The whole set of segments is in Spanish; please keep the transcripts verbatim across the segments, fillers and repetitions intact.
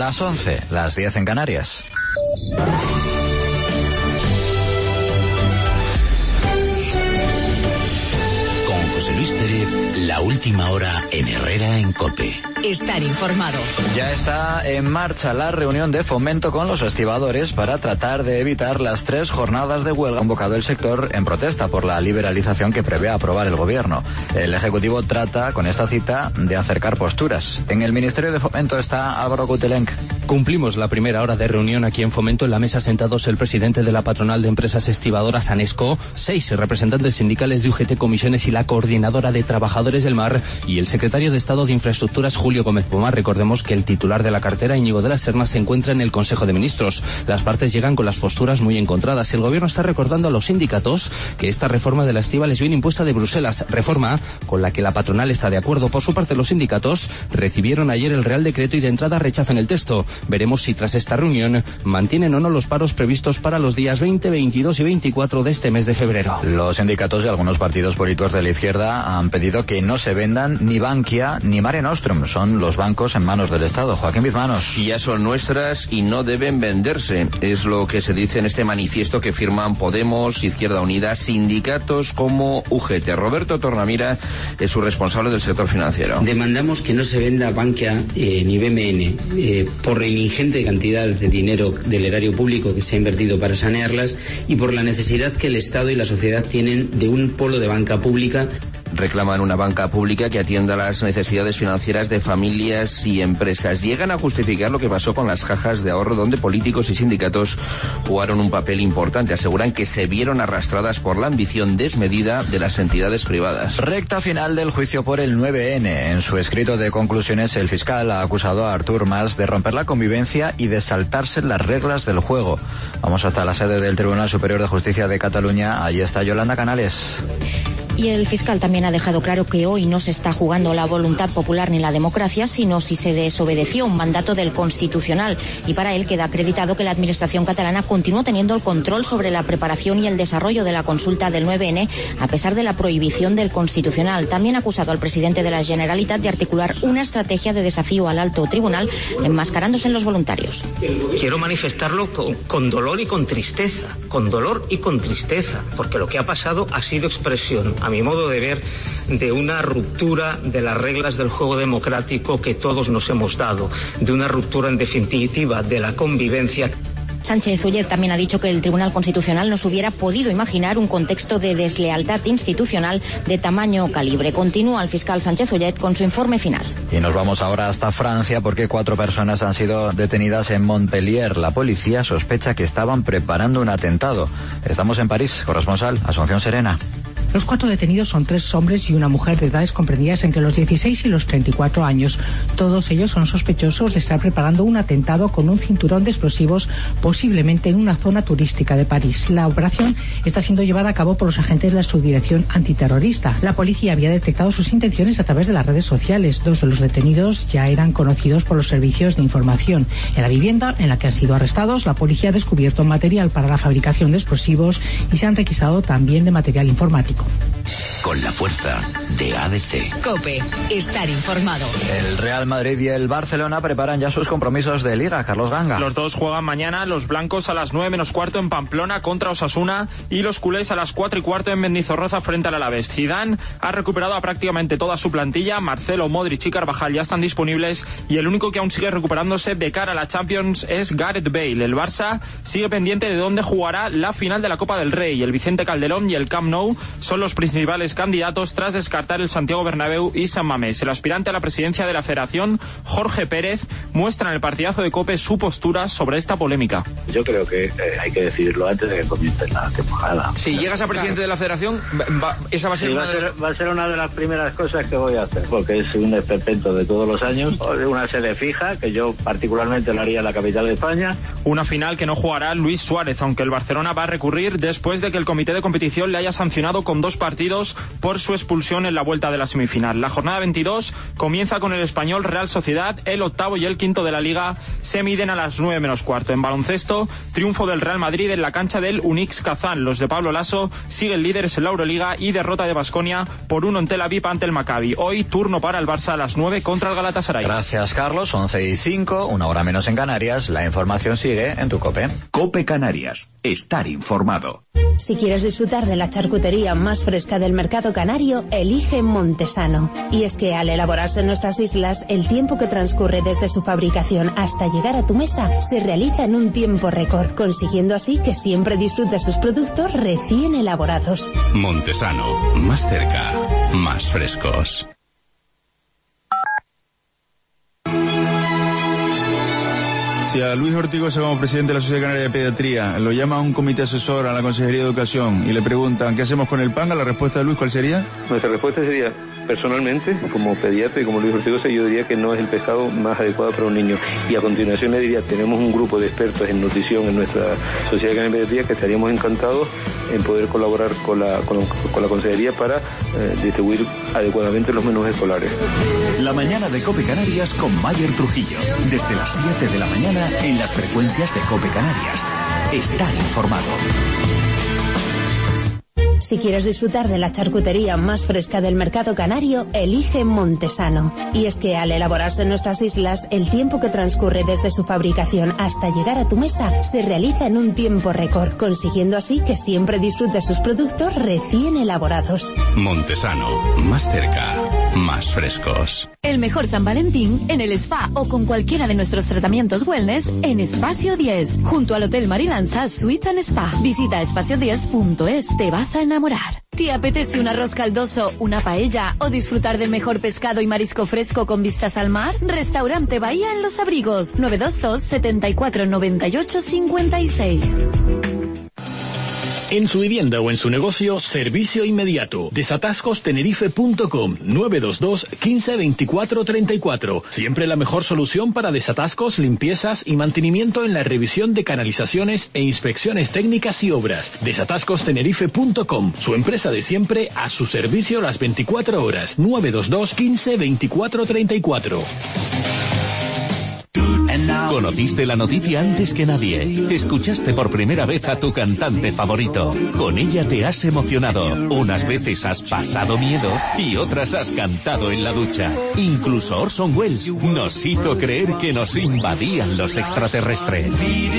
Las once, las diez en Canarias. Con José Luis Pérez, la última hora en Herrera en COPE. Estar informado. Ya está en marcha la reunión de fomento con los estibadores para tratar de evitar las tres jornadas de huelga convocado el sector en protesta por la liberalización que prevé aprobar el gobierno. El Ejecutivo trata con esta cita de acercar posturas. En el Ministerio de Fomento está Álvaro Gutelenc. Cumplimos la primera hora de reunión aquí en Fomento. En la mesa sentados el presidente de la patronal de empresas estibadoras ANESCO, seis representantes sindicales de U G T Comisiones y la coordinadora de trabajadores del mar y el secretario de Estado de Infraestructuras Julio Gómez Pomar. Recordemos que el titular de la cartera, Íñigo de la Serna, se encuentra en el Consejo de Ministros. Las partes llegan con las posturas muy encontradas. El gobierno está recordando a los sindicatos que esta reforma de la estiba les viene impuesta de Bruselas, reforma con la que la patronal está de acuerdo. Por su parte, los sindicatos recibieron ayer el Real Decreto y de entrada rechazan el texto. Veremos si tras esta reunión mantienen o no los paros previstos para los días veinte, veintidós y veinticuatro de este mes de febrero. Los sindicatos y algunos partidos políticos de la izquierda han pedido que no se vendan ni Bankia ni Mare Nostrum. Son los bancos en manos del Estado. Joaquín Bizmanos. Ya son nuestras y no deben venderse. Es lo que se dice en este manifiesto que firman Podemos, Izquierda Unida, sindicatos como U G T. Roberto Tornamira es su responsable del sector financiero. Demandamos que no se venda Bankia eh, ni B M N eh, por la ingente cantidad de dinero del erario público que se ha invertido para sanearlas y por la necesidad que el Estado y la sociedad tienen de un polo de banca pública. Reclaman una banca pública que atienda las necesidades financieras de familias y empresas. Llegan a justificar lo que pasó con las cajas de ahorro, donde políticos y sindicatos jugaron un papel importante. Aseguran que se vieron arrastradas por la ambición desmedida de las entidades privadas. Recta final del juicio por el nueve ene. En su escrito de conclusiones, el fiscal ha acusado a Artur Mas de romper la convivencia y de saltarse las reglas del juego. Vamos hasta la sede del Tribunal Superior de Justicia de Cataluña. Allí está Yolanda Canales. Y el fiscal también ha dejado claro que hoy no se está jugando la voluntad popular ni la democracia, sino si se desobedeció un mandato del Constitucional. Y para él queda acreditado que la Administración catalana continuó teniendo el control sobre la preparación y el desarrollo de la consulta del nueve ene, a pesar de la prohibición del Constitucional. También ha acusado al presidente de la Generalitat de articular una estrategia de desafío al alto tribunal, enmascarándose en los voluntarios. Quiero manifestarlo con, con dolor y con tristeza, con dolor y con tristeza, porque lo que ha pasado ha sido expresión, a mi modo de ver, de una ruptura de las reglas del juego democrático que todos nos hemos dado, de una ruptura en definitiva de la convivencia. Sánchez Ullet también ha dicho que el Tribunal Constitucional no se hubiera podido imaginar un contexto de deslealtad institucional de tamaño calibre. Continúa el fiscal Sánchez Ullet con su informe final. Y nos vamos ahora hasta Francia porque cuatro personas han sido detenidas en Montpellier. La policía sospecha que estaban preparando un atentado. Estamos en París. Corresponsal Asunción Serena. Los cuatro detenidos son tres hombres y una mujer de edades comprendidas entre los dieciséis y los treinta y cuatro años. Todos ellos son sospechosos de estar preparando un atentado con un cinturón de explosivos, posiblemente en una zona turística de París. La operación está siendo llevada a cabo por los agentes de la Subdirección Antiterrorista. La policía había detectado sus intenciones a través de las redes sociales. Dos de los detenidos ya eran conocidos por los servicios de información. En la vivienda en la que han sido arrestados, la policía ha descubierto material para la fabricación de explosivos y se han requisado también de material informático. Con la fuerza de A D C. COPE. Estar informado. El Real Madrid y el Barcelona preparan ya sus compromisos de Liga. Carlos Ganga. Los dos juegan mañana, los blancos a las nueve menos cuarto en Pamplona contra Osasuna y los culés a las cuatro y cuarto en Mendizorroza frente al Alavés. Zidane ha recuperado a prácticamente toda su plantilla. Marcelo, Modric y Carvajal ya están disponibles y el único que aún sigue recuperándose de cara a la Champions es Gareth Bale. El Barça sigue pendiente de dónde jugará la final de la Copa del Rey. El Vicente Calderón y el Camp Nou son los principales candidatos tras descartar el Santiago Bernabéu y San Mamés. El aspirante a la presidencia de la Federación, Jorge Pérez, muestra en el partidazo de COPE su postura sobre esta polémica. Yo creo que eh, hay que decidirlo antes de que comience la temporada. Si llegas a presidente claro. de la Federación, va, esa va a ser sí, una va, a de ser, las... va a ser una de las primeras cosas que voy a hacer, porque es un esperpento de todos los años, una sede fija, que yo particularmente lo haría en la capital de España. Una final que no jugará Luis Suárez, aunque el Barcelona va a recurrir después de que el comité de competición le haya sancionado con dos partidos partidos por su expulsión en la vuelta de la semifinal. La jornada veintidós comienza con el Español Real Sociedad, el octavo y el quinto de la Liga se miden a las nueve menos cuarto. En baloncesto, triunfo del Real Madrid en la cancha del Unix Kazán. Los de Pablo Lasso siguen líderes en la Euroliga y derrota de Baskonia por uno en Tel Aviv ante el Maccabi. Hoy turno para el Barça a las nueve contra el Galatasaray. Gracias, Carlos. once y cinco, una hora menos en Canarias. La información sigue en tu COPE. COPE Canarias. Estar informado. Si quieres disfrutar de la charcutería más fresca del mercado canario, elige Montesano. Y es que al elaborarse en nuestras islas, el tiempo que transcurre desde su fabricación hasta llegar a tu mesa se realiza en un tiempo récord, consiguiendo así que siempre disfrutes sus productos recién elaborados. Montesano, más cerca, más frescos. Si a Luis Ortigosa como presidente de la Sociedad Canaria de Pediatría lo llama a un comité asesor a la Consejería de Educación y le preguntan ¿qué hacemos con el panga? La respuesta de Luis, ¿cuál sería? Nuestra respuesta sería, personalmente, como pediatra y como Luis Ortigosa, yo diría que no es el pescado más adecuado para un niño. Y a continuación le diría, tenemos un grupo de expertos en nutrición en nuestra Sociedad Canaria de Pediatría que estaríamos encantados en poder colaborar con la, con, con la Consejería para eh, distribuir adecuadamente los menús escolares. La mañana de COPE Canarias con Mayer Trujillo. Desde las siete de la mañana en las frecuencias de COPE Canarias. Estar informado. Si quieres disfrutar de la charcutería más fresca del mercado canario, elige Montesano. Y es que al elaborarse en nuestras islas, el tiempo que transcurre desde su fabricación hasta llegar a tu mesa se realiza en un tiempo récord, consiguiendo así que siempre disfrutes sus productos recién elaborados. Montesano, más cerca, más frescos. El mejor San Valentín en el spa o con cualquiera de nuestros tratamientos wellness en Espacio diez, junto al Hotel Marilanza Suite and Spa. Visita espacio diez punto es, te vas a enamorar. ¿Te apetece un arroz caldoso, una paella o disfrutar del mejor pescado y marisco fresco con vistas al mar? Restaurante Bahía en Los Abrigos, nueve dos dos, setenta y cuatro, noventa y ocho, cincuenta y seis. En su vivienda o en su negocio, servicio inmediato. desatascos tenerife punto com, nueve dos dos, quince, veinticuatro, treinta y cuatro. Siempre la mejor solución para desatascos, limpiezas y mantenimiento en la revisión de canalizaciones e inspecciones técnicas y obras. desatascos tenerife punto com, su empresa de siempre a su servicio las veinticuatro horas. nueve dos dos, quince, veinticuatro, treinta y cuatro. Conociste la noticia antes que nadie. Escuchaste por primera vez a tu cantante favorito. Con ella te has emocionado. Unas veces has pasado miedo y otras has cantado en la ducha. Incluso Orson Welles nos hizo creer que nos invadían los extraterrestres.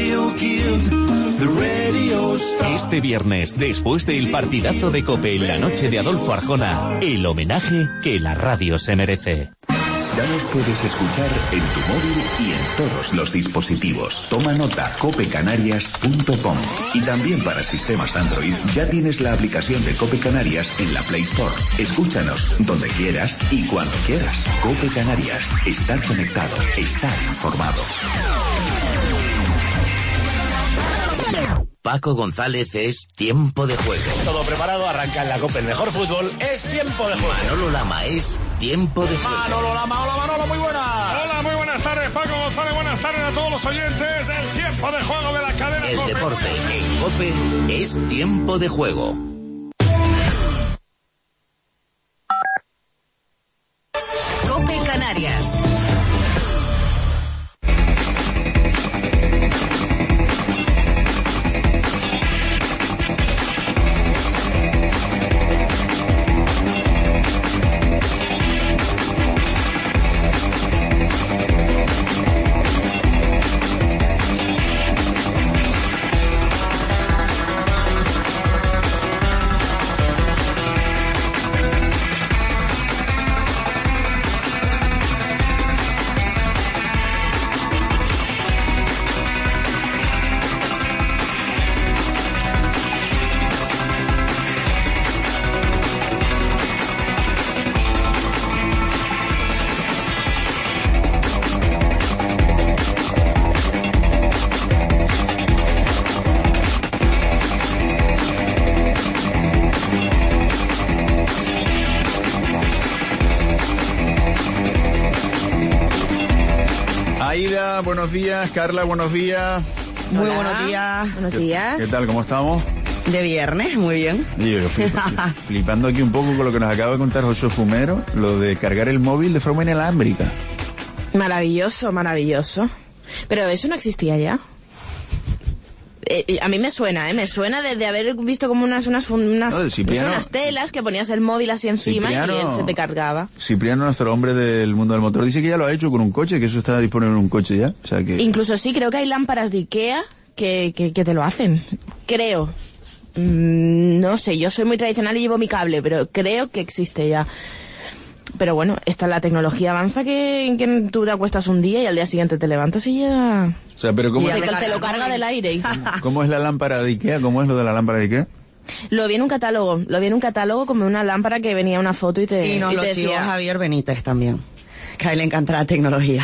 Este viernes, después del partidazo de COPE en la noche de Adolfo Arjona, el homenaje que la radio se merece. Ya nos puedes escuchar en tu móvil y en todos los dispositivos. Toma nota, cope canarias punto com. Y también para sistemas Android ya tienes la aplicación de COPE Canarias en la Play Store. Escúchanos donde quieras y cuando quieras. COPE Canarias. Estar conectado. Estar informado. Paco González es Tiempo de Juego. Todo preparado, arranca en la COPE. El mejor fútbol es Tiempo de Juego. Manolo Lama es Tiempo de Juego. Manolo Lama, hola Manolo, muy buenas. Hola, muy buenas tardes, Paco González. Buenas tardes a todos los oyentes del Tiempo de Juego de la cadena El COPE. deporte en COPE es Tiempo de Juego. COPE Canarias. Buenos días, Carla, buenos días. Muy buenos días. Buenos ¿Qué, días. ¿Qué tal? ¿Cómo estamos? De viernes, muy bien. Yo flipo, flipando aquí un poco con lo que nos acaba de contar Josué Fumero, lo de cargar el móvil de forma inalámbrica. Maravilloso, maravilloso. Pero eso no existía ya. Eh, a mí me suena, ¿eh? Me suena de, de haber visto como unas unas, unas, no, Cipriano, unas telas que ponías el móvil así encima Cipriano, y él se te cargaba. Cipriano, nuestro hombre del mundo del motor, dice que ya lo ha hecho con un coche, que eso está disponible en un coche ya. O sea que... Incluso sí, creo que hay lámparas de Ikea que, que, que te lo hacen. Creo. Mm, no sé, yo soy muy tradicional y llevo mi cable, pero creo que existe ya. Pero bueno, esta la tecnología avanza que, que tú te acuestas un día y al día siguiente te levantas y ya... O sea, pero ¿cómo y es? Te, te lo carga del aire. ¿Cómo es la lámpara de Ikea? ¿Cómo es lo de la lámpara de Ikea? Lo vi en un catálogo, lo vi en un catálogo como una lámpara que venía una foto y te, y nos y lo te chivó decía... Javier Benítez también, que a él le encanta la tecnología.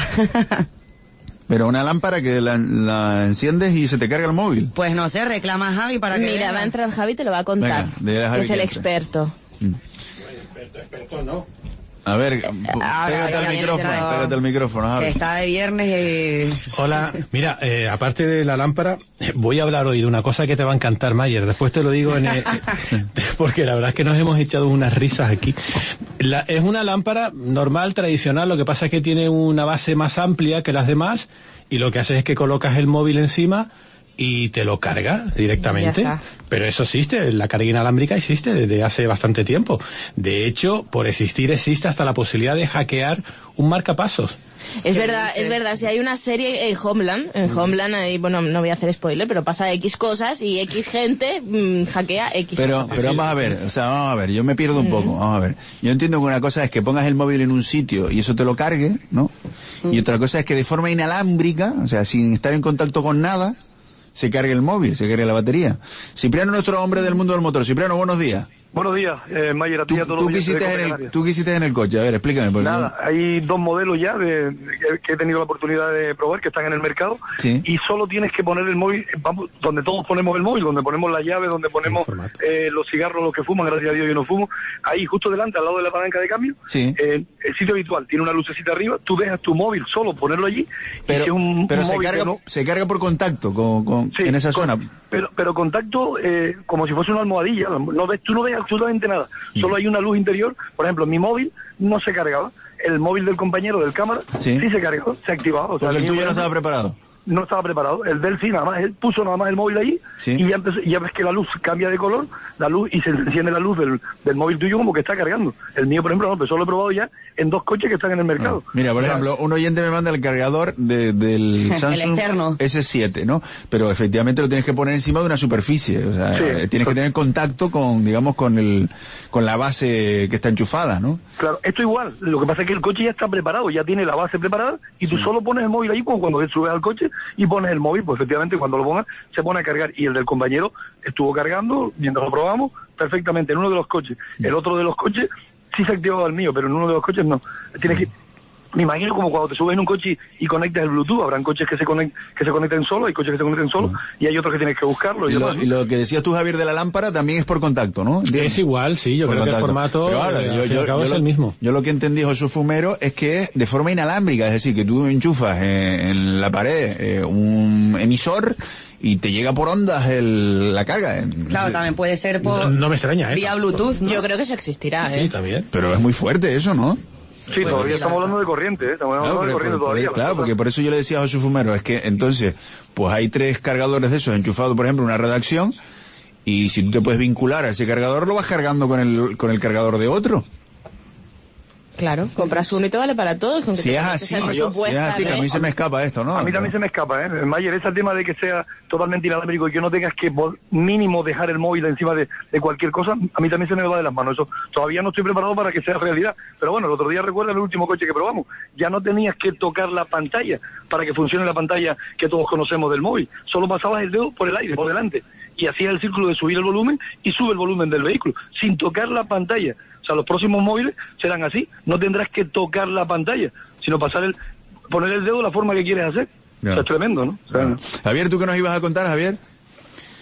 Pero una lámpara que la, la enciendes y se te carga el móvil. Pues no sé, reclama a Javi para que... Mira, va a entrar Javi y te lo va a contar, Venga, que es el experto. Mm. Experto, experto no. A ver, Ahora, pégate al micrófono, pero... pégate al micrófono, Javi. Que está de viernes y... Hola, mira, eh, aparte de la lámpara, voy a hablar hoy de una cosa que te va a encantar, Mayer. Después te lo digo en el, porque la verdad es que nos hemos echado unas risas aquí. La, es una lámpara normal, tradicional, lo que pasa es que tiene una base más amplia que las demás y lo que hace es que colocas el móvil encima y te lo carga directamente. Pero eso existe, la carga inalámbrica existe desde hace bastante tiempo. De hecho, por existir existe hasta la posibilidad de hackear un marcapasos. Es verdad, es verdad, si hay una serie en Homeland, en mm. Homeland, ahí, bueno, no voy a hacer spoiler, pero pasa X cosas y X gente mmm, hackea X Pero, cosas. pero vamos a ver, o sea, vamos a ver, yo me pierdo un mm. poco, vamos a ver. Yo entiendo que una cosa es que pongas el móvil en un sitio y eso te lo cargue, ¿no? Mm. Y otra cosa es que de forma inalámbrica, o sea, sin estar en contacto con nada, se cargue el móvil, se cargue la batería. Cipriano, nuestro hombre del mundo del motor. Cipriano, buenos días. Buenos días, eh, Mayer, a ti y a todos ¿Tú, los hiciste en el, ¿Tú qué hiciste en el coche? A ver, explícame. Porque Nada, no... hay dos modelos ya de, de, que he tenido la oportunidad de probar que están en el mercado. ¿Sí? Y solo tienes que poner el móvil, vamos, donde todos ponemos el móvil, donde ponemos la llave, donde ponemos eh, los cigarros, los que fuman, gracias a Dios yo no fumo. Ahí justo delante, al lado de la palanca de cambio, sí. eh, el sitio habitual tiene una lucecita arriba, tú dejas tu móvil solo, ponerlo allí. Pero, y si un, pero un se, móvil carga, no... se carga por contacto con, con, sí, en esa con, zona. Pero, pero contacto eh, como si fuese una almohadilla, no ves, tú no ves absolutamente nada, solo hay una luz interior. Por ejemplo, mi móvil no se cargaba, el móvil del compañero del cámara sí, sí se cargaba, se activaba. O sea, porque el tuyo no estaba preparado. No estaba preparado, el del sí, nada más, él puso nada más el móvil allí sí. y ya, empezó, ya ves que la luz cambia de color, la luz y se enciende la luz del, del móvil tuyo como que está cargando. El mío, por ejemplo, no, pero solo lo he probado ya en dos coches que están en el mercado. No. Mira, por ejemplo, un oyente me manda el cargador de, del Samsung ese siete, ¿no? Pero efectivamente lo tienes que poner encima de una superficie, o sea, sí, tienes que tener contacto con, digamos, con el con la base que está enchufada, ¿no? Claro, esto igual, lo que pasa es que el coche ya está preparado, ya tiene la base preparada y tú sí. solo pones el móvil ahí como cuando subes al coche y pones el móvil, pues efectivamente cuando lo pongas se pone a cargar. Y el del compañero estuvo cargando mientras lo probamos perfectamente en uno de los coches. El otro de los coches sí se activaba el mío, pero en uno de los coches no. Tienes que... Me imagino como cuando te subes en un coche y conectas el Bluetooth, habrán coches que se conect, que se conecten solo, hay coches que se conecten solo, uh-huh. y hay otros que tienes que buscarlo. Y, y, lo, demás, ¿no? y lo que decías tú, Javier, de la lámpara también es por contacto, ¿no? ¿Entiendes? Es igual, sí, yo por creo contacto. Que el formato Pero ahora, yo, yo, yo, es lo, el mismo. Yo lo que entendí, Josué Fumero, es que es de forma inalámbrica, es decir, que tú enchufas eh, en la pared eh, un emisor y te llega por ondas el, la carga. Eh. Claro, también puede ser por... No, no me extraña, ¿eh? Vía Bluetooth, ¿no? Yo creo que eso existirá, ¿eh? Sí, también. Pero es muy fuerte eso, ¿no? Sí, pues todavía sí, estamos hablando de corriente, ¿eh? Estamos hablando claro, de corriente por, todavía. Claro, porque por eso yo le decía a José Fumero, es que entonces, pues hay tres cargadores de esos enchufados, por ejemplo, en una redacción, y si tú te puedes vincular a ese cargador, lo vas cargando con el, con el cargador de otro. Claro, compras uno y te vale para todos. Con que si es así, si es así, que a mí se me escapa esto, ¿no? A mí también se me escapa, ¿eh? Mayer, ese tema de que sea totalmente inalámbrico y que no tengas que mínimo dejar el móvil encima de, de cualquier cosa, a mí también se me va de las manos. Eso todavía no estoy preparado para que sea realidad. Pero bueno, el otro día recuerda el último coche que probamos. Ya no tenías que tocar la pantalla para que funcione la pantalla que todos conocemos del móvil. Solo pasabas el dedo por el aire, por delante. Y hacías el círculo de subir el volumen y sube el volumen del vehículo, sin tocar la pantalla. O sea, los próximos móviles serán así. No tendrás que tocar la pantalla, sino pasar el, poner el dedo de la forma que quieres hacer. Yeah. O sea, es tremendo, ¿no? O sea, yeah. Javier, ¿tú qué nos ibas a contar, Javier?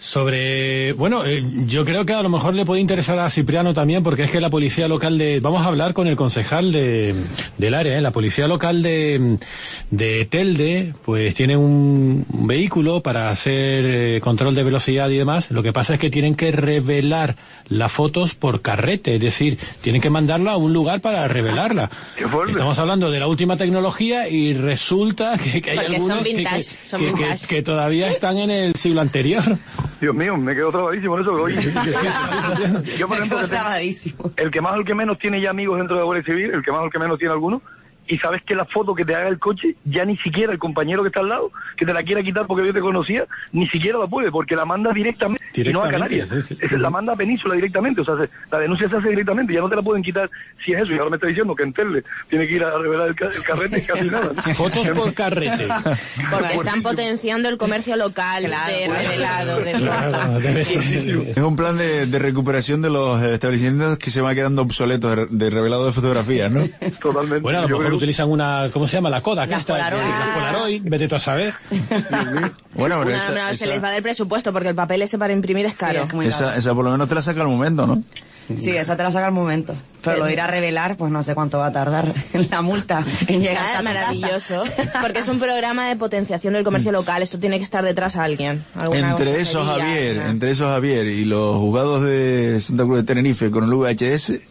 Sobre, bueno, eh, yo creo que a lo mejor le puede interesar a Cipriano también, porque es que la policía local de, vamos a hablar con el concejal de, del área, ¿eh? La policía local de, de Telde, pues tiene un, un vehículo para hacer eh, control de velocidad y demás. Lo que pasa es que tienen que revelar las fotos por carrete, es decir, tienen que mandarla a un lugar para revelarla. Estamos hablando de la última tecnología y resulta que, que hay porque algunos son que, vintage, que, son que, vintage. que, que todavía están en el siglo anterior. Dios mío, me quedo trabadísimo en eso. Oye, yo, por ejemplo, que tengo, el que más o el que menos tiene ya amigos dentro de la Guardia Civil, el que más o el que menos tiene algunos, y sabes que la foto que te haga el coche, ya ni siquiera el compañero que está al lado, que te la quiera quitar porque yo te conocía, ni siquiera la puede, porque la manda directamente, y no a Canarias. Sí, sí. Es, la manda a Península directamente, o sea, se, la denuncia se hace directamente, ya no te la pueden quitar si es eso, y ahora me está diciendo que en Telde tiene que ir a revelar el, el carrete, casi nada. Fotos por carrete. Porque están potenciando el comercio local, claro, de revelado, de claro, es un plan de, de recuperación de los establecimientos que se van quedando obsoletos de, de revelado de fotografías, ¿no? Totalmente. Bueno, a lo mejor utilizan una, ¿cómo se llama? La Kodak, las esta, Polaroid. Las Polaroid, vete tú a saber. Bueno, pero Una, esa, no, esa, se les va del presupuesto porque el papel ese para imprimir es caro. Sí, es esa, esa por lo menos te la saca al momento, ¿no? Sí, esa te la saca al momento. Pero lo de ir a revelar, pues no sé cuánto va a tardar la multa en llegar Ah, a tu maravilloso, porque es un programa de potenciación del comercio local. Esto tiene que estar detrás a alguien. Entre esos, Javier, ¿no? Entre esos, Javier, y los juzgados de Santa Cruz de Tenerife con el V H S...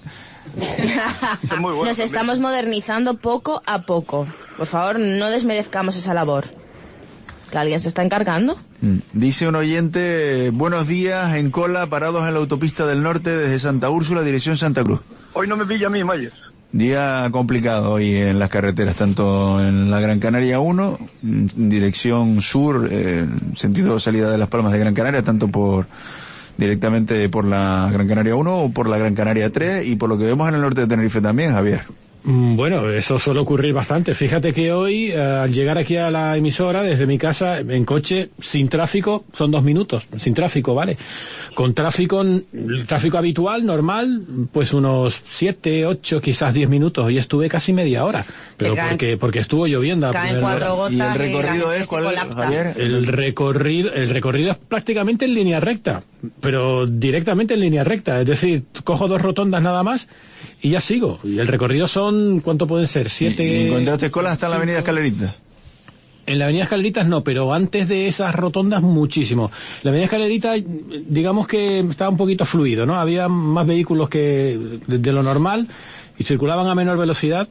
Muy bueno, Nos también. Estamos modernizando poco a poco. Por favor, no desmerezcamos esa labor. ¿Que alguien se está encargando? Dice un oyente, buenos días, en cola, parados en la autopista del norte desde Santa Úrsula, dirección Santa Cruz. Hoy no me pilla a mí, Mayer. Día complicado hoy en las carreteras, tanto en la Gran Canaria uno, dirección sur, eh, sentido salida de Las Palmas de Gran Canaria, tanto por directamente por la Gran Canaria uno o por la Gran Canaria tres, y por lo que vemos en el norte de Tenerife también, Javier. Bueno, eso suele ocurrir bastante. Fíjate que hoy, eh, al llegar aquí a la emisora, desde mi casa, en coche, sin tráfico, son dos minutos, sin tráfico, ¿vale? Con tráfico, el tráfico habitual, normal, pues unos siete, ocho, quizás diez minutos. Y estuve casi media hora, pero caen, porque porque estuvo lloviendo a primera hora. Gotas ¿Y el recorrido es cuál, Javier? El recorrido, el recorrido es prácticamente en línea recta, pero directamente en línea recta. Es decir, cojo dos rotondas nada más y ya sigo. Y el recorrido son, ¿cuánto pueden ser? Siete... ¿Y encontraste colas hasta en la avenida Escalerita? En la avenida Escaleritas no, pero antes de esas rotondas muchísimo. La avenida Escalerita, digamos que estaba un poquito fluido, ¿no? Había más vehículos que de, de lo normal y circulaban a menor velocidad,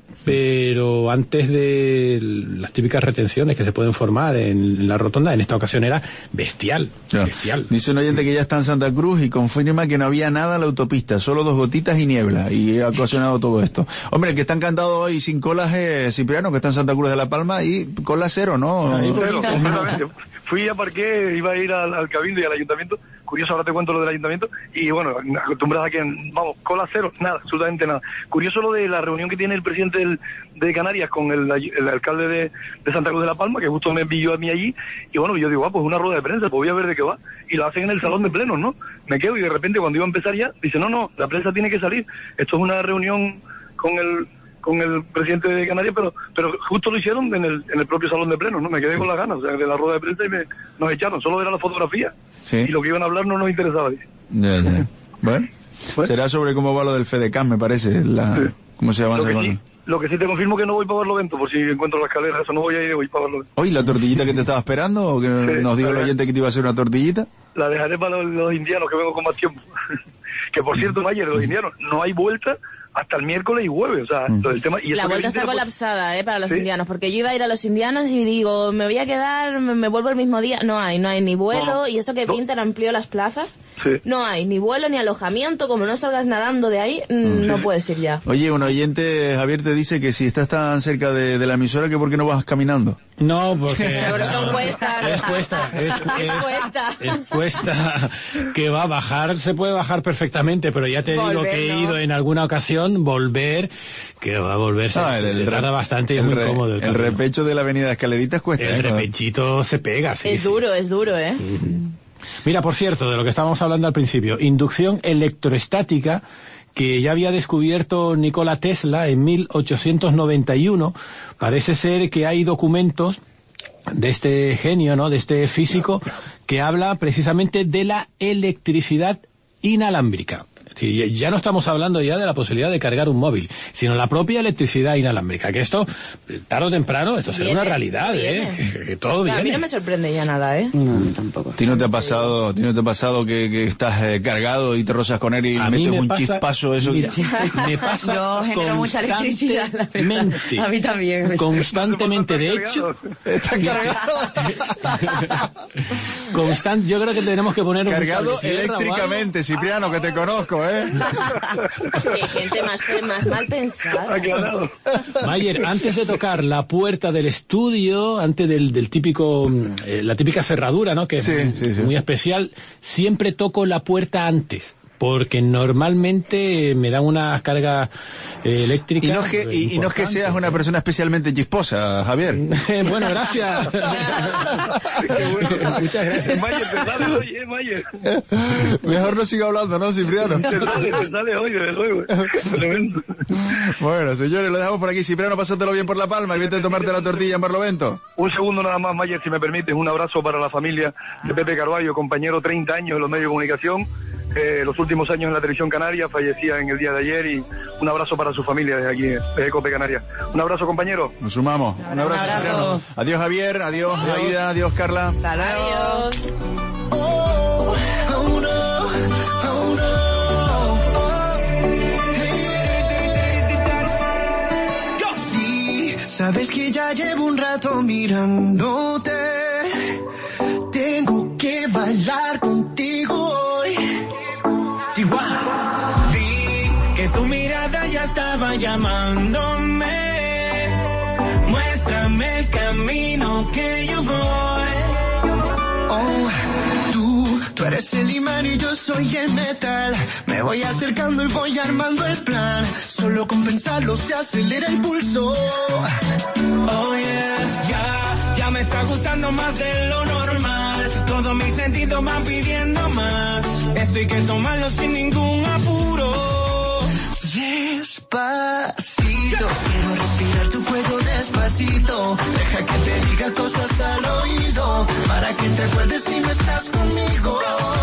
pero antes de las típicas retenciones que se pueden formar en la rotonda, en esta ocasión era bestial, claro. bestial. Dice un oyente que ya está en Santa Cruz y confirma que no había nada en la autopista, solo dos gotitas y niebla, y ha ocasionado todo esto. Hombre, el que está encantado hoy sin colas es Cipriano, que está en Santa Cruz de la Palma, y cola cero, ¿no? Ahí, cero, completamente. Fui, aparqué, iba a ir al, al Cabildo y al Ayuntamiento. Curioso, ahora te cuento lo del Ayuntamiento. Y bueno, acostumbrada a que, vamos, cola cero, nada, absolutamente nada. Curioso lo de la reunión que tiene el presidente del, de Canarias con el, el alcalde de, de Santa Cruz de la Palma, que justo me envió a mí allí. Y bueno, yo digo, ah, pues una rueda de prensa, pues voy a ver de qué va. Y lo hacen en el salón de plenos, ¿no? Me quedo y de repente cuando iba a empezar ya, dice, no, no, la prensa tiene que salir. Esto es una reunión con el... con el presidente de Canarias, pero pero justo lo hicieron en el en el propio salón de pleno, ¿no? Me quedé con las ganas, o sea, de la rueda de prensa y me nos echaron, solo era la fotografía, sí. Y lo que iban a hablar no nos interesaba. Ya, ya. Bueno, ¿Bueno? Será sobre cómo va lo del FEDECAM, me parece, la, sí. Cómo se avanza con... Sí, lo que sí te confirmo que no voy para Barlovento, por si encuentro la escalera, eso no voy a ir, voy para Barlovento. ¿Hoy la tortillita que te estaba esperando o que sí, nos dijo el oyente que te iba a hacer una tortillita? La dejaré para los, los indianos, que vengo con más tiempo. Que por cierto, ayer los indianos, no hay vuelta hasta el miércoles y jueves, o sea, mm. todo el tema... Y la vuelta está pues... colapsada, ¿eh? Para los ¿Sí? indianos, porque yo iba a ir a los indianos y digo, me voy a quedar, me, me vuelvo el mismo día. No hay, no hay ni vuelo, no, y eso que no. Pinter amplió las plazas, sí. No hay ni vuelo ni alojamiento, como no salgas nadando de ahí, mm. no puedes ir ya. Oye, un oyente, Javier, te dice que si estás tan cerca de, de la emisora, que ¿por qué no vas caminando? No, porque... Pero son cuestas. Es cuesta, es, es, es cuesta. Es cuesta, que va a bajar, se puede bajar perfectamente, pero ya te volver, digo que he no. ido en alguna ocasión, volver, que va a volver, se, ah, el, se trata bastante y es muy re, cómodo. El, el repecho de la avenida Escaleritas cuesta. El ¿eh? repechito se pega, sí. Es sí. duro, es duro, ¿eh? Uh-huh. Mira, por cierto, de lo que estábamos hablando al principio, inducción electroestática, que ya había descubierto Nikola Tesla en mil ochocientos noventa y uno, parece ser que hay documentos de este genio, ¿no? De este físico que habla precisamente de la electricidad inalámbrica. Sí, ya no estamos hablando ya de la posibilidad de cargar un móvil, sino la propia electricidad inalámbrica, que esto, tarde o temprano, esto será una realidad, ¿eh? Que, que todo viene. A mí no me sorprende ya nada, ¿eh? No, tampoco. ¿A ti no te ha pasado, ¿a ti no te ha pasado que, que estás eh, cargado y te rozas con él y A metes mí me un pasa- chispazo eso? mira, me pasa Yo genero mucha electricidad, la verdad. constantemente. A mí también. Constantemente, de hecho, Está cargado. constant, yo creo que tenemos que poner un Cargado cable tierra o algo. eléctricamente, Cipriano, que te conozco, ¿eh? Qué gente más, más mal pensada. Aclarado. Mayer, antes de tocar la puerta del estudio, antes del, del típico, eh, la típica cerradura, ¿no? Que es Sí, muy, sí, sí. muy especial, siempre toco la puerta antes. Porque normalmente me dan unas cargas eh, eléctricas. Y no es que, y, y no es que seas una persona especialmente chisposa, Javier. Bueno, gracias. Muchas gracias. Mayer, te sale hoy, ¿eh, Mayer? Mejor no siga hablando, ¿no, Cipriano? Te sale, te sale hoy, desde luego. Tremendo. Bueno, señores, lo dejamos por aquí. Cipriano, pásatelo bien por La Palma y vete a tomarte la tortilla en Barlovento. Un segundo nada más, Mayer, si me permites. Un abrazo para la familia de Pepe Carballo, compañero treinta años en los medios de comunicación. Eh, los últimos años en la televisión canaria, fallecía en el día de ayer, y un abrazo para su familia desde aquí, desde Cope Canaria. Un abrazo, compañero. Nos sumamos. Un abrazo, abrazo. Cipriano. Adiós, Javier. Adiós, Aida. Adiós, Carla. Hasta luego. Adiós. Sí, sabes que ya llevo un rato mirándote. Tengo que bailar contigo hoy. Chihuahua. Vi que tu mirada ya estaba llamándome. Muéstrame el camino que yo voy. Oh, tú, tú eres el imán y yo soy el metal. Me voy acercando y voy armando el plan. Solo con pensarlo se acelera el pulso. Oh yeah, ya, ya me está gustando más de lo normal. Todos mis sentidos van pidiendo más. Esto hay que tomarlo sin ningún apuro. Despacito, quiero respirar tu cuello despacito. Deja que te diga cosas al oído, para que te acuerdes si no estás conmigo.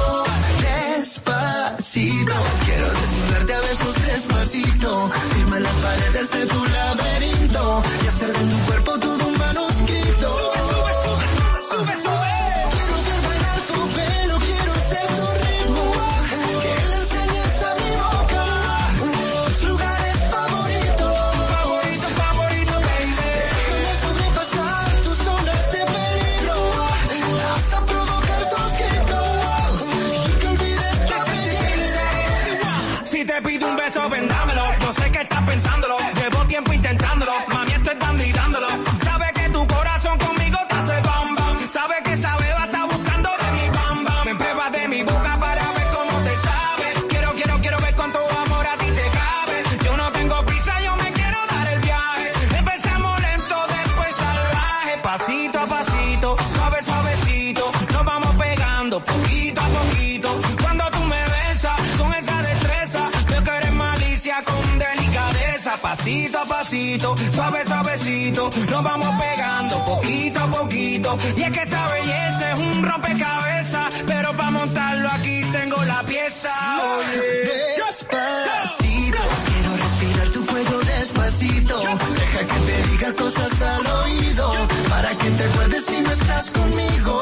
Despacito, quiero desnudarte a besos despacito. Firma las paredes de tu laberinto y hacer de tu cuerpo todo un manuscrito. Sube, sube, sube, sube. Quiero ver bailar tu pelo, quiero ser tu ritmo. Que le enseñes a mi boca tus lugares favoritos. Favorito, favorito, baby. Déjame sobrepasar tus zonas de peligro hasta provocar tus gritos y que olvides tu apellido. Si te pido un beso, vendámelo. Yo sé que estás pensándolo. Llevo tiempo intentándolo. Mami, estoy dando y dándolo. Sabes que tu corazón conmigo te hace bam bam. Sabes que esa beba está buscando de mi bam bam. Me pruebas de mi boca para ver cómo te sabe. Quiero, quiero, quiero ver cuánto amor a ti te cabe. Yo no tengo prisa, yo me quiero dar el viaje. Empezamos lento, después salvaje. Pasito a pasito, suave, suavecito. Nos vamos pegando poquito a poquito. Cuando tú me besas con esa destreza, veo que eres malicia con delicadeza. Pasito a pasito, suave, suavecito. Nos vamos pegando poquito a poquito. Y es que esa belleza es un rompecabezas, pero para montarlo aquí tengo la pieza. Oye. Despacito, quiero respirar tu cuello despacito. Deja que te diga cosas al oído, para que te acuerdes si no estás conmigo.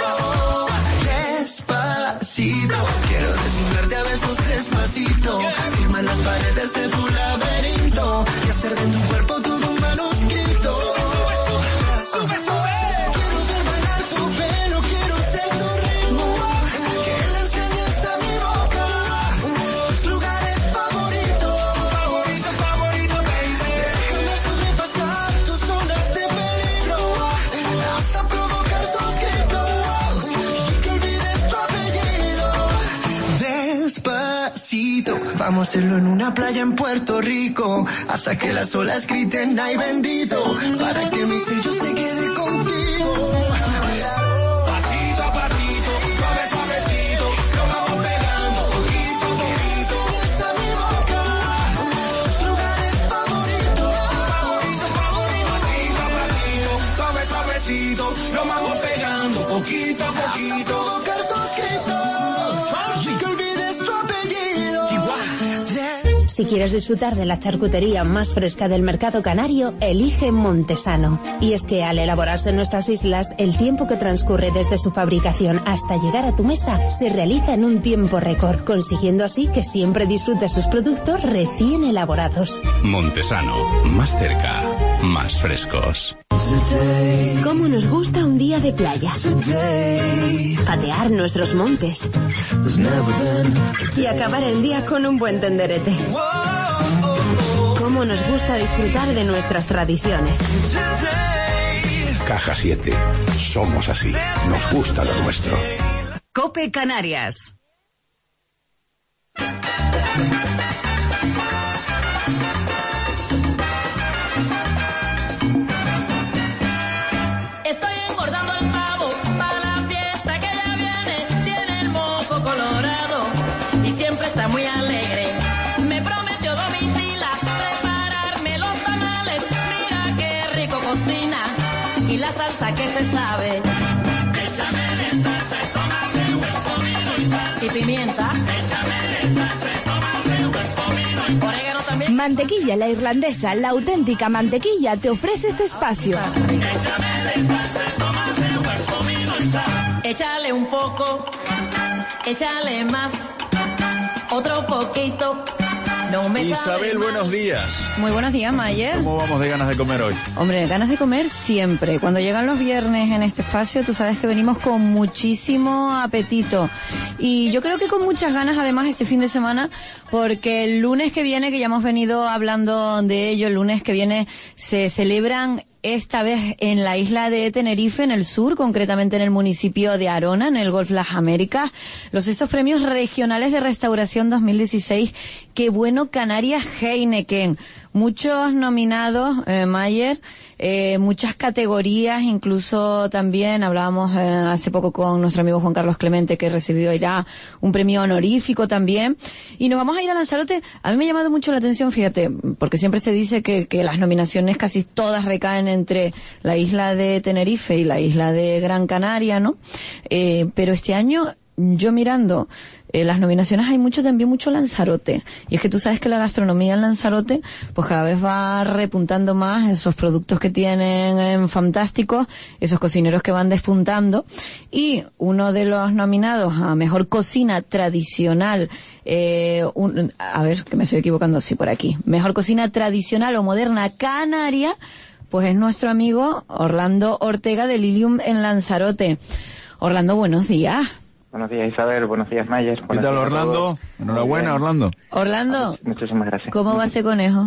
Despacito, quiero desnudarte a besos despacito. Firma las paredes de tu laberinto y hacer de tu cuerpo todo un manuscrito. Sube, sube. Quiero ver bailar tu pelo, quiero ser tu ritmo. Que le enseñes a mi boca tus lugares favoritos. Favorito, favorito, baby. Déjame sobrepasar tus zonas de peligro hasta provocar tus gritos y que olvides tu apellido. Despacito, vamos a hacerlo en una playa en Puerto Rico, hasta que las olas griten ay bendito, para que mi sello se quede contigo. Pasito a pasito, suave, suavecito, nos vamos pegando poquito a poquito. Esa mi boca, tus lugares favoritos. Favorito, favorito. Pasito a pasito, suave, suavecito, nos vamos pegando Si quieres disfrutar de la charcutería más fresca del mercado canario, elige Montesano. Y es que al elaborarse en nuestras islas, el tiempo que transcurre desde su fabricación hasta llegar a tu mesa se realiza en un tiempo récord, consiguiendo así que siempre disfrutes sus productos recién elaborados. Montesano, más cerca, más frescos. ¿Cómo nos gusta un día de playa? Patear nuestros montes y acabar el día con un buen tenderete. ¿Cómo nos gusta disfrutar de nuestras tradiciones? Caja siete. Somos así. Nos gusta lo nuestro. Cope Canarias. Que se sabe. Échame salsa y tomate buen comino y sal. Y pimienta. Échame salsa y tomate buen comino y sal. Orégano también. Mantequilla La Irlandesa, la auténtica mantequilla, te ofrece este espacio. Échame salsa y tomate buen comino y sal. Échale un poco, échale más, otro poquito. No me Isabel, buenos días. Muy buenos días, Mayer. ¿Cómo vamos de ganas de comer hoy? Hombre, ganas de comer siempre. Cuando llegan los viernes en este espacio, tú sabes que venimos con muchísimo apetito. Y yo creo que con muchas ganas, además, este fin de semana, porque el lunes que viene, que ya hemos venido hablando de ello, el lunes que viene se celebran esta vez en la isla de Tenerife, en el sur, concretamente en el municipio de Arona, en el Golf Las Américas, los estos premios regionales de restauración dos mil dieciséis, Qué bueno Canarias Heineken. Muchos nominados, eh, Mayer, eh, muchas categorías, incluso también hablábamos eh, hace poco con nuestro amigo Juan Carlos Clemente, que recibió ya un premio honorífico también. Y nos vamos a ir a Lanzarote. A mí me ha llamado mucho la atención, fíjate, porque siempre se dice que, que las nominaciones casi todas recaen entre la isla de Tenerife y la isla de Gran Canaria, ¿no? Eh, pero este año, yo mirando eh, las nominaciones, hay mucho también mucho Lanzarote. Y es que tú sabes que la gastronomía en Lanzarote pues cada vez va repuntando más, esos productos que tienen eh, fantásticos, esos cocineros que van despuntando. Y uno de los nominados a mejor cocina tradicional, eh, un, a ver, que me estoy equivocando, sí, por aquí, mejor cocina tradicional o moderna canaria, pues es nuestro amigo Orlando Ortega de Lilium en Lanzarote. Orlando, buenos días. Buenos días, Isabel. Buenos días, Mayer. ¿Qué tal, Orlando? Enhorabuena, Orlando. Orlando. Muchísimas gracias. ¿Cómo va ese conejo?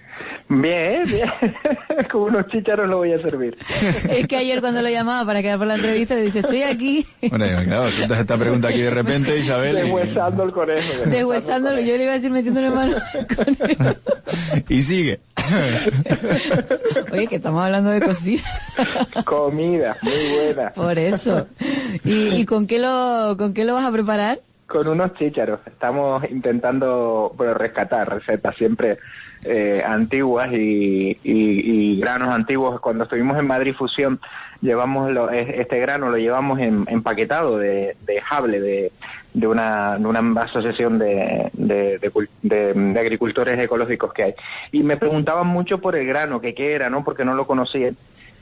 Bien, bien. Con unos chícharos lo voy a servir. Es que ayer cuando lo llamaba para quedar por la entrevista, le dice, estoy aquí. Bueno, claro, sueltas esta pregunta aquí de repente, Isabel. Deshuesando el conejo. Deshuesándolo, yo le iba a decir metiendo una mano al conejo. Y sigue. Oye, que estamos hablando de cocina. Comida, muy buena. Por eso. ¿Y, y con qué lo con qué lo vas a preparar? Con unos chícharos. Estamos intentando, bueno, rescatar recetas siempre eh, antiguas y, y, y granos antiguos. Cuando estuvimos en Madrid Fusión, llevamos lo, este grano lo llevamos en, empaquetado de, de Hable, de, de una de una asociación de de, de, de de agricultores ecológicos que hay. Y me preguntaban mucho por el grano, que qué era, ¿no? Porque no lo conocían.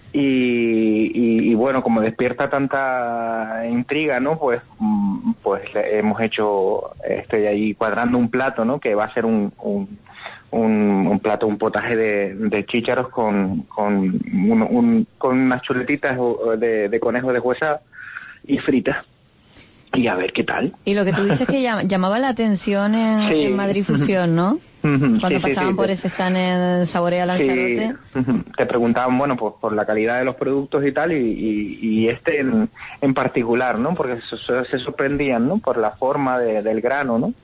Y, y, y bueno, como despierta tanta intriga, ¿no? Pues pues hemos hecho, estoy ahí cuadrando un plato, ¿no? Que va a ser un un, un, un plato, un potaje de, de chícharos con con un, un, con unas chuletitas de, de conejo deshuesado y fritas. Y a ver qué tal. Y lo que tú dices que llamaba la atención en, sí. en Madrid Fusión, ¿no? Cuando sí, pasaban sí, sí, por ese stand en Saborea Lanzarote. Sí. Te preguntaban, bueno, pues por la calidad de los productos y tal, y, y, y este en, en particular, ¿no? Porque se, se sorprendían, ¿no? Por la forma de, del grano, ¿no?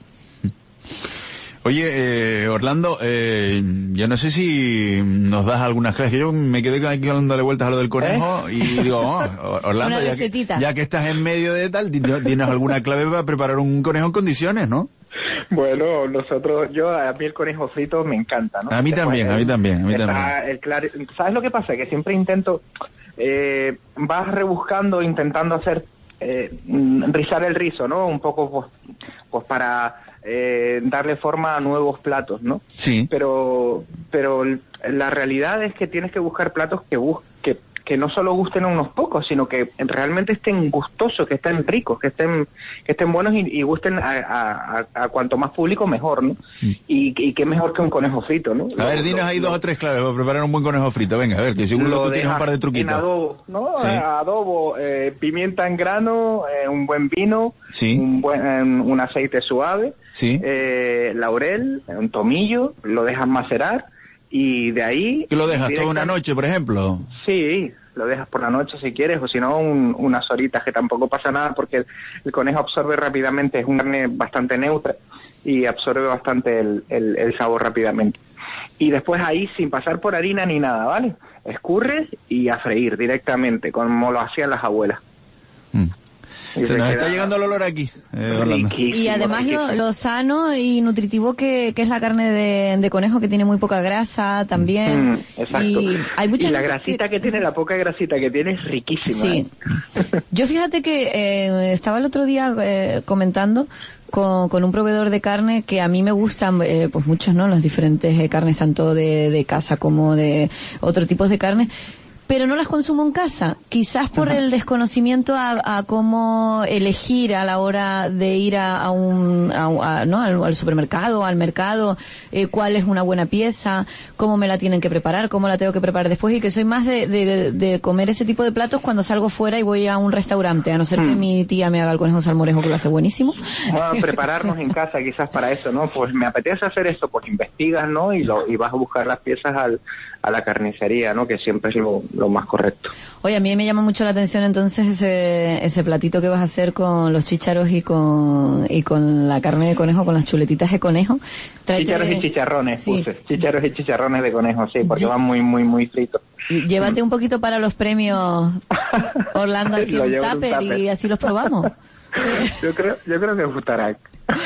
Oye, eh, Orlando, eh, yo no sé si nos das algunas clases. Yo me quedé aquí dándole vueltas a lo del conejo ¿Eh? y digo, oh, Orlando, ya que, ya que estás en medio de tal, ¿tienes alguna clave para preparar un conejo en condiciones, no? Bueno, nosotros, yo, a mí el conejo frito me encanta, ¿no? A mí también, a mí también, a mí también. El claro, ¿sabes lo que pasa? Que siempre intento, eh, vas rebuscando, intentando hacer, eh, rizar el rizo, ¿no? Un poco, pues, pues para eh, darle forma a nuevos platos, ¿no? Sí. Pero, pero la realidad es que tienes que buscar platos que bus que que no solo gusten a unos pocos, sino que realmente estén gustosos, que estén ricos, que estén que estén buenos y, y gusten a, a, a cuanto más público mejor, ¿no? Mm. Y, y qué mejor que un conejo frito, ¿no? A lo, ver, dinos lo, ahí lo, dos o tres claves para preparar un buen conejo frito. Venga, a ver, que seguro que tú tienes un par de truquitos. En adobo, ¿no? Sí. Adobo, eh, pimienta en grano, eh, un buen vino, sí. un buen eh, un aceite suave, sí. eh, laurel, un tomillo, lo dejas macerar. Y de ahí... ¿Qué lo dejas toda una noche, por ejemplo? Sí, lo dejas por la noche si quieres, o si no, un, unas horitas, que tampoco pasa nada porque el, el conejo absorbe rápidamente, es una carne bastante neutra y absorbe bastante el, el, el sabor rápidamente. Y después ahí, sin pasar por harina ni nada, ¿vale? Escurres y a freír directamente, como lo hacían las abuelas. Mm. Se nos está llegando el olor aquí, eh, Orlando. Y además lo, lo sano y nutritivo que, que es la carne de, de conejo, que tiene muy poca grasa también. Mm, exacto. Y, hay mucha y la gente grasita que... que tiene, la poca grasita que tiene es riquísima. Sí. ¿eh? Yo fíjate que eh, estaba el otro día eh, comentando con, con un proveedor de carne que a mí me gustan eh, pues muchos, ¿no? Las diferentes eh, carnes, tanto de, de casa como de otro tipos de carne. Pero no las consumo en casa, quizás por Ajá. el desconocimiento a, a cómo elegir a la hora de ir a, a un, a, a, ¿no? al, al supermercado, al mercado, eh, cuál es una buena pieza, cómo me la tienen que preparar, cómo la tengo que preparar después, y que soy más de, de, de comer ese tipo de platos cuando salgo fuera y voy a un restaurante, a no ser que hmm. mi tía me haga el conejo salmorejo, que lo hace buenísimo. Bueno, prepararnos en casa quizás para eso, ¿no? Pues me apetece hacer esto, pues investigas, ¿no? Y, lo, y vas a buscar las piezas al, a la carnicería, ¿no? Que siempre es lo lo más correcto. Oye, a mí me llama mucho la atención entonces ese ese platito que vas a hacer con los chícharos y con y con la carne de conejo, con las chuletitas de conejo. Tráete... Chícharos y chicharrones, sí. puse. Chícharos y chicharrones de conejo, sí, porque Lle... van muy, muy, muy fritos. Y llévate un poquito para los premios, Orlando, así un tupper, un y así los probamos. yo creo yo creo que gustará.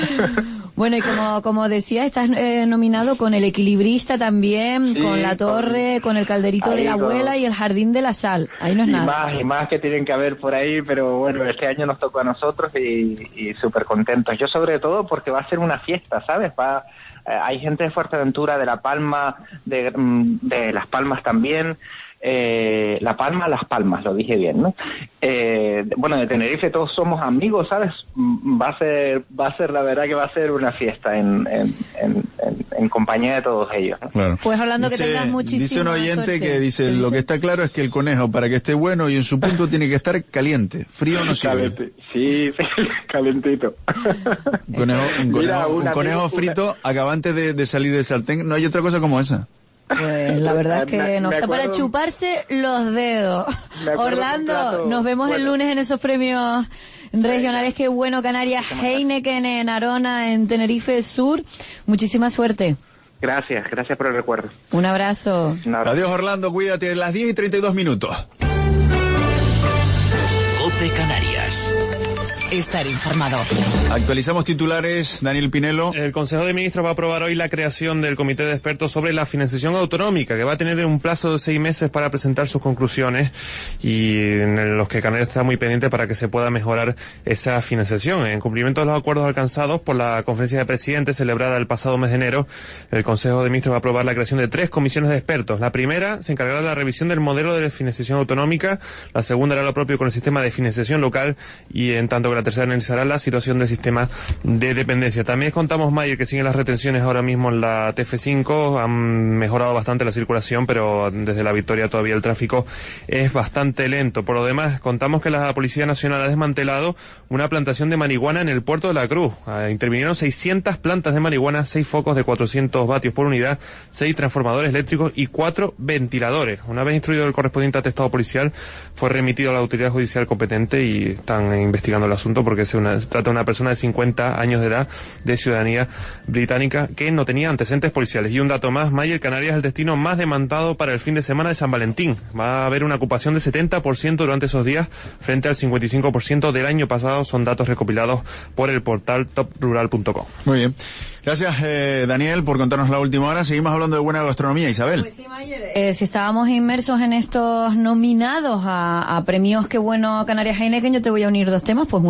Bueno, y como como decía, estás eh, nominado con El Equilibrista también, sí, con La Torre, con, con El Calderito de la Abuela y El Jardín de la Sal. Ahí no es y nada. Más, y más que tienen que haber por ahí, pero bueno, este año nos tocó a nosotros y, y súper contentos. Yo sobre todo porque va a ser una fiesta, ¿sabes? Va, eh, hay gente de Fuerteventura, de La Palma, de, de Las Palmas también. Eh, La Palma, Las Palmas, lo dije bien, ¿no? Eh, bueno, de Tenerife todos somos amigos, ¿sabes? Va a ser, va a ser la verdad que va a ser una fiesta en, en, en, en, en compañía de todos ellos, ¿no? Claro. Pues hablando dice, que tengas muchísimo. Dice un oyente suerte. que dice, lo que está claro es que el conejo, para que esté bueno y en su punto, tiene que estar caliente, frío no sirve. Caliente. Sí, calentito. Un conejo, un conejo, Mira, un conejo amigo, frito una... acabante de, de salir del sartén, no hay otra cosa como esa. Pues la verdad es que me, no me está acuerdo, para chuparse los dedos. Orlando, nos vemos bueno. el lunes en esos premios regionales. Qué bueno, Canarias, Heineken en Arona, en Tenerife Sur. Muchísima suerte. Gracias, gracias por el recuerdo. Un abrazo. Un abrazo. Adiós, Orlando, cuídate. Las diez y treinta y dos minutos. COPE Canarias. Estar informado. Actualizamos titulares, Daniel Pinelo. El Consejo de Ministros va a aprobar hoy la creación del Comité de Expertos sobre la Financiación Autonómica, que va a tener un plazo de seis meses para presentar sus conclusiones y en los que Canarias está muy pendiente para que se pueda mejorar esa financiación. En cumplimiento de los acuerdos alcanzados por la Conferencia de Presidentes celebrada el pasado mes de enero, el Consejo de Ministros va a aprobar la creación de tres comisiones de expertos. La primera se encargará de la revisión del modelo de financiación autonómica, la segunda hará lo propio con el sistema de financiación local y en tanto que la tercera analizará la situación del sistema de dependencia. También contamos, Mayer, que siguen las retenciones ahora mismo en la T F cinco, han mejorado bastante la circulación, pero desde la Victoria todavía el tráfico es bastante lento. Por lo demás, contamos que la Policía Nacional ha desmantelado una plantación de marihuana en el Puerto de la Cruz. Ah, intervinieron seiscientas plantas de marihuana, seis focos de cuatrocientos vatios por unidad, seis transformadores eléctricos y cuatro ventiladores. Una vez instruido el correspondiente atestado policial, fue remitido a la autoridad judicial competente y están investigando el asunto porque se, una, se trata de una persona de cincuenta años de edad de ciudadanía británica que no tenía antecedentes policiales. Y un dato más, Mayer, Canarias es el destino más demandado para el fin de semana de San Valentín. Va a haber una ocupación de setenta por ciento durante esos días frente al cincuenta y cinco por ciento del año pasado. Son datos recopilados por el portal top rural punto com. Muy bien. Gracias, eh, Daniel, por contarnos la última hora. Seguimos hablando de buena gastronomía, Isabel. Pues sí, Mayer, eh, si estábamos inmersos en estos nominados a, a premios Qué bueno Canarias Heineken, yo te voy a unir dos temas. Pues uno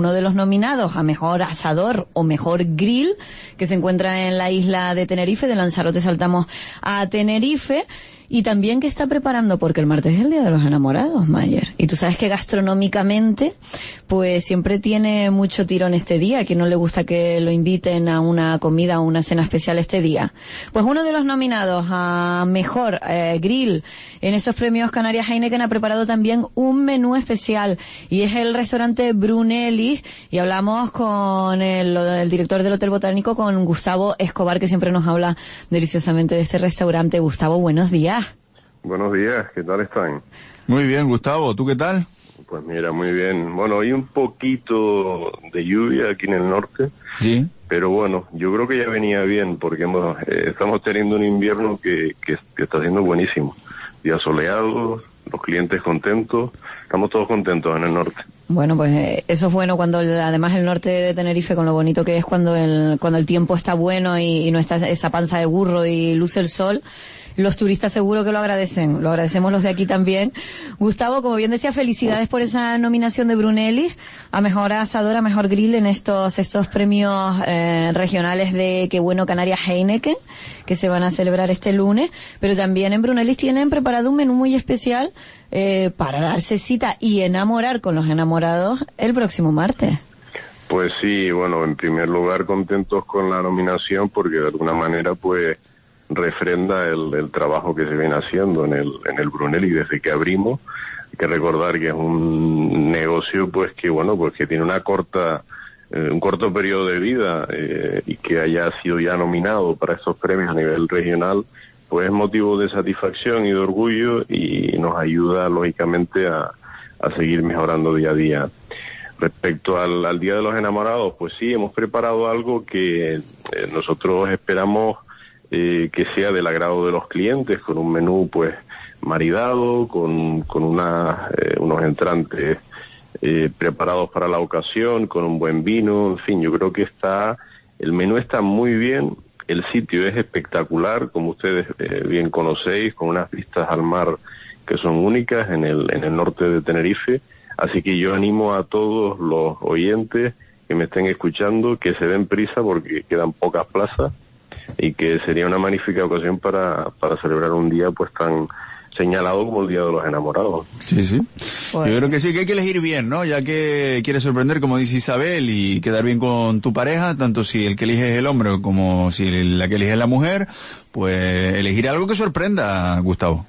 uno de los nominados a mejor asador o mejor grill, que se encuentra en la isla de Tenerife. De Lanzarote saltamos a Tenerife. Y también que está preparando, porque el martes es el Día de los Enamorados, Mayer. Y tú sabes que gastronómicamente, pues siempre tiene mucho tirón este día. A quien no le gusta que lo inviten a una comida o una cena especial este día. Pues uno de los nominados a mejor eh, grill en esos premios Canarias Heineken ha preparado también un menú especial. Y es el restaurante Brunelli. Y hablamos con el, el director del Hotel Botánico, con Gustavo Escobar, que siempre nos habla deliciosamente de este restaurante. Gustavo, buenos días. Buenos días, ¿qué tal están? Muy bien, Gustavo, ¿tú qué tal? Pues mira, muy bien. Bueno, hay un poquito de lluvia aquí en el norte. Sí. Pero bueno, yo creo que ya venía bien, porque hemos, eh, estamos teniendo un invierno que, que, que está siendo buenísimo. Días soleados, los clientes contentos, estamos todos contentos en el norte. Bueno, pues eh, eso es bueno cuando el, además el norte de Tenerife, con lo bonito que es cuando el, cuando el tiempo está bueno y, y no está esa panza de burro y luce el sol. Los turistas seguro que lo agradecen, lo agradecemos los de aquí también. Gustavo, como bien decía, felicidades por esa nominación de Brunelli a mejor asador, a mejor grill en estos estos premios eh, regionales de Qué Bueno Canarias Heineken, que se van a celebrar este lunes. Pero también en Brunelli tienen preparado un menú muy especial eh, para darse cita y enamorar con los enamorados el próximo martes. Pues sí, bueno, en primer lugar contentos con la nominación, porque de alguna manera pues refrenda el, el trabajo que se viene haciendo en el en el Brunelli desde que abrimos. Hay que recordar que es un negocio pues que bueno pues que tiene una corta eh, un corto periodo de vida eh, y que haya sido ya nominado para estos premios a nivel regional, pues es motivo de satisfacción y de orgullo, y nos ayuda lógicamente a, a seguir mejorando día a día. Respecto al, al Día de los Enamorados, pues sí, hemos preparado algo que eh, nosotros esperamos Eh, que sea del agrado de los clientes, con un menú pues maridado, con, con una, eh, unos entrantes eh, preparados para la ocasión, con un buen vino, en fin, yo creo que está, el menú está muy bien, el sitio es espectacular, como ustedes eh, bien conocéis, con unas vistas al mar que son únicas en el, en el norte de Tenerife, así que yo animo a todos los oyentes que me estén escuchando que se den prisa porque quedan pocas plazas, y que sería una magnífica ocasión para, para celebrar un día pues tan señalado como el Día de los Enamorados. Sí, sí. Bueno. Yo creo que sí, que hay que elegir bien, ¿no? Ya que quieres sorprender, como dice Isabel, y quedar bien con tu pareja, tanto si el que elige es el hombre como si la que elige es la mujer, pues elegir algo que sorprenda, Gustavo.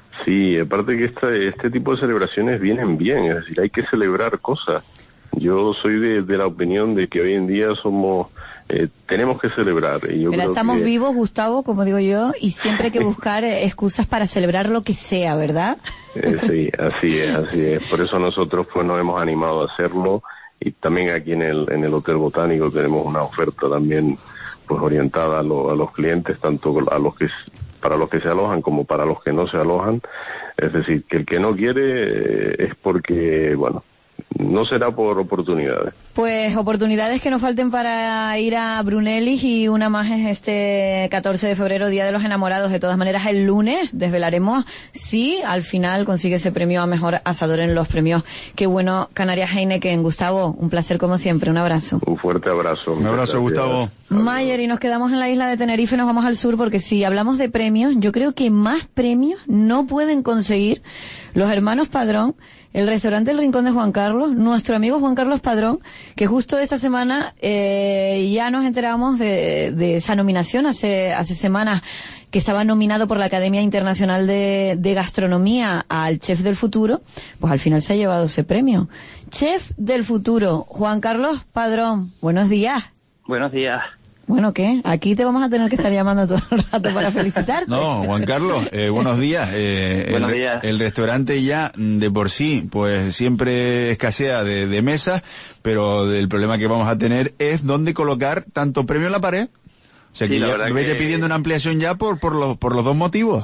Sí, aparte que este, este tipo de celebraciones vienen bien, es decir, hay que celebrar cosas. Yo soy de, de la opinión de que hoy en día somos... Eh, tenemos que celebrar. Y yo Pero creo estamos que... vivos, Gustavo, como digo yo, y siempre hay que buscar eh, excusas para celebrar lo que sea, ¿verdad? Eh, sí, así es, así es. Por eso nosotros pues nos hemos animado a hacerlo, y también aquí en el en el Hotel Botánico tenemos una oferta también pues orientada a, lo, a los clientes, tanto a los que para los que se alojan como para los que no se alojan. Es decir, que el que no quiere eh, es porque, bueno, no será por oportunidades. Pues oportunidades que nos falten para ir a Brunelli, y una más es este catorce de febrero, Día de los Enamorados. De todas maneras, el lunes desvelaremos si al final consigue ese premio a mejor asador en los premios Qué Bueno Canarias Heineken. Gustavo, un placer como siempre, un abrazo. Un fuerte abrazo. Un abrazo, Gustavo. Mayer, y nos quedamos en la isla de Tenerife, nos vamos al sur, porque si hablamos de premios, yo creo que más premios no pueden conseguir los hermanos Padrón, el restaurante El Rincón de Juan Carlos, nuestro amigo Juan Carlos Padrón, que justo esta semana eh, ya nos enteramos de, de esa nominación, hace hace semanas que estaba nominado por la Academia Internacional de, de Gastronomía al Chef del Futuro, pues al final se ha llevado ese premio. Chef del Futuro, Juan Carlos Padrón, buenos días. Buenos días. Bueno, ¿qué? Aquí te vamos a tener que estar llamando todo el rato para felicitarte. No, Juan Carlos, eh, buenos días. Eh, buenos el, días. El restaurante ya de por sí, pues siempre escasea de, de mesas, pero el problema que vamos a tener es dónde colocar tanto premio en la pared. O sea, Sí, que la ya verdad vete que- pidiendo una ampliación ya por, por, los, por los dos motivos.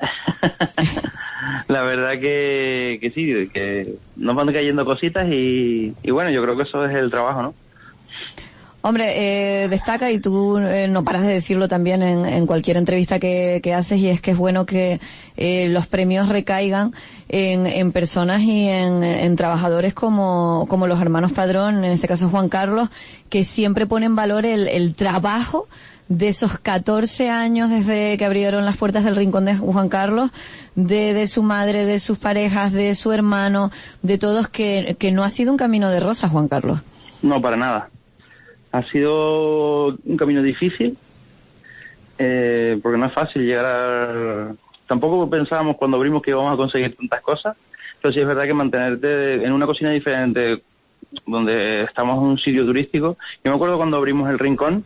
La verdad que, que sí, que nos van cayendo cositas y, y bueno, yo creo que eso es el trabajo, ¿no? Hombre, eh, destaca, y tú eh, no paras de decirlo también en, en cualquier entrevista que, que haces, y es que es bueno que eh, los premios recaigan en, en personas y en, en trabajadores como, como los hermanos Padrón, en este caso Juan Carlos, que siempre ponen en valor el, el trabajo de esos catorce años desde que abrieron las puertas del Rincón de Juan Carlos, de, de su madre, de sus parejas, de su hermano, de todos, que, que no ha sido un camino de rosas, Juan Carlos. No, para nada. Ha sido un camino difícil, eh, porque no es fácil llegar a... Tampoco pensábamos cuando abrimos que íbamos a conseguir tantas cosas, pero sí es verdad que mantenerte en una cocina diferente, donde estamos en un sitio turístico. Yo me acuerdo cuando abrimos el Rincón,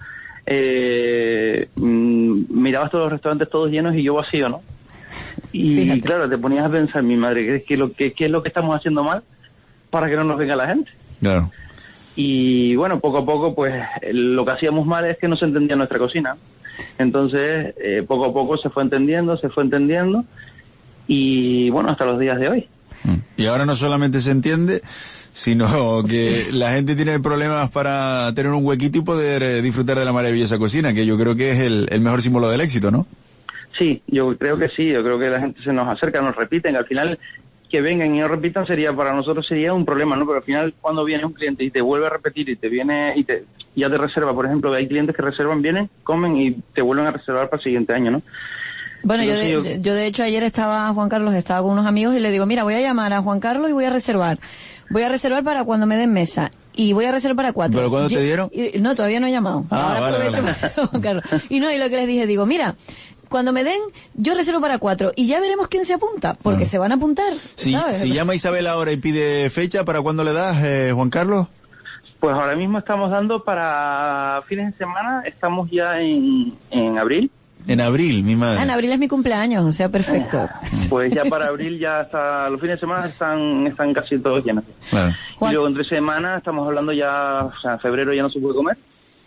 eh, mmm, mirabas todos los restaurantes todos llenos y yo vacío, ¿no? Y Fíjate. Claro, te ponías a pensar, mi madre, ¿qué, lo, qué, ¿qué es lo que estamos haciendo mal para que no nos venga la gente? Claro. Y bueno, poco a poco, pues lo que hacíamos mal es que no se entendía nuestra cocina. Entonces, eh, poco a poco se fue entendiendo, se fue entendiendo, y bueno, hasta los días de hoy. Y ahora no solamente se entiende, sino que la gente tiene problemas para tener un huequito y poder eh, disfrutar de la maravillosa cocina, que yo creo que es el, el mejor símbolo del éxito, ¿no? Sí, yo creo que sí, yo creo que la gente se nos acerca, nos repiten, al final... que vengan y no repitan sería para nosotros sería un problema, ¿no? Pero al final cuando viene un cliente y te vuelve a repetir y te viene y te ya te reserva, por ejemplo, hay clientes que reservan, vienen, comen y te vuelven a reservar para el siguiente año, ¿no? Bueno, yo de, yo... yo de hecho ayer estaba Juan Carlos, estaba con unos amigos y le digo, mira, voy a llamar a Juan Carlos y voy a reservar. Voy a reservar para cuando me den mesa. Y voy a reservar para cuatro. ¿Pero cuándo y, te dieron? Y, no, todavía no he llamado. Ah, Ahora vale, aprovecho vale. para Juan Carlos. Y no, y lo que les dije, digo, mira, cuando me den, yo reservo para cuatro y ya veremos quién se apunta, porque ah. se van a apuntar. Si, ¿sabes? si llama Isabel ahora y pide fecha, ¿para cuándo le das, eh, Juan Carlos? Pues ahora mismo estamos dando para fines de semana, estamos ya en, en abril. En abril, mi madre. Ah, en abril es mi cumpleaños, o sea, perfecto. Pues ya para abril ya hasta los fines de semana están están casi todos llenos. Claro. Y luego entre semana estamos hablando ya, o sea, en febrero ya no se puede comer.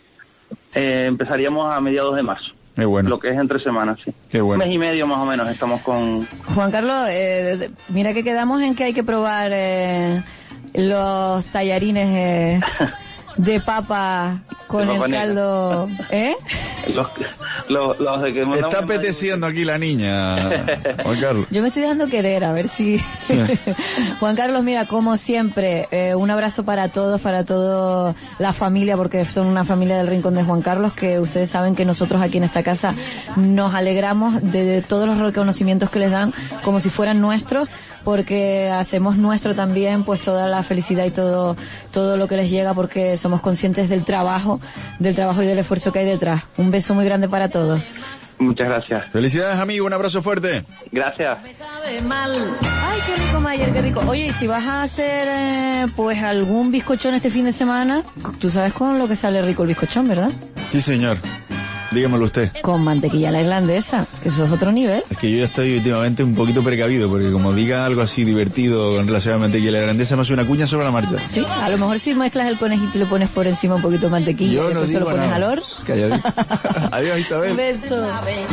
Eh, empezaríamos a mediados de marzo. Qué bueno. Lo que es entre semanas, sí. Qué bueno. Un mes y medio más o menos estamos con... Juan Carlos, eh, mira que quedamos en que hay que probar eh, los tallarines eh, de papa con de el papa caldo, ¿eh? Los, los, los de que está apeteciendo aquí la niña, Juan Carlos. Yo me estoy dando querer, a ver si... Juan Carlos, mira, como siempre, eh, un abrazo para todos, para toda la familia, porque son una familia del Rincón de Juan Carlos, que ustedes saben que nosotros aquí en esta casa nos alegramos de, de todos los reconocimientos que les dan, como si fueran nuestros, porque hacemos nuestro también, pues toda la felicidad y todo, todo lo que les llega, porque somos conscientes del trabajo, del trabajo y del esfuerzo que hay detrás. Un beso muy grande para todos. Muchas gracias. Felicidades, amigo, un abrazo fuerte. Gracias. Me sabe mal. Ay, qué rico, Mayer, qué rico. Oye, y si vas a hacer, eh, pues, algún bizcochón este fin de semana, tú sabes con lo que sale rico el bizcochón, ¿verdad? Sí, señor. Dígamelo usted. Con mantequilla la irlandesa, que eso es otro nivel. Es que yo ya estoy últimamente un poquito precavido, porque como diga algo así divertido con relación a la mantequilla la irlandesa, me hace una cuña sobre la marcha. Sí, a lo mejor si mezclas el conejito y le pones por encima un poquito de mantequilla, yo y no después digo se lo pones nada. al horno. Calladito. Adiós, Isabel. Un beso.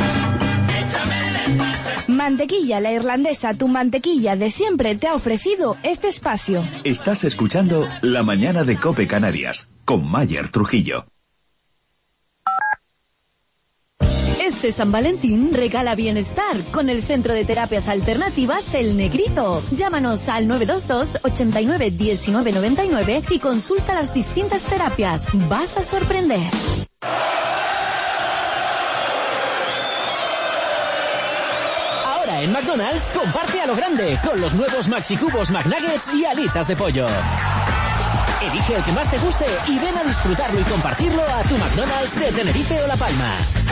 Mantequilla la irlandesa, tu mantequilla de siempre, te ha ofrecido este espacio. Estás escuchando La Mañana de COPE Canarias, con Mayer Trujillo. Este San Valentín regala bienestar con el Centro de Terapias Alternativas El Negrito. Llámanos al nueve dos dos, ocho nueve, uno nueve nueve nueve y consulta las distintas terapias. Vas a sorprender. Ahora en McDonald's comparte a lo grande con los nuevos Maxi Cubos McNuggets y alitas de pollo. Elige el que más te guste y ven a disfrutarlo y compartirlo a tu McDonald's de Tenerife o La Palma.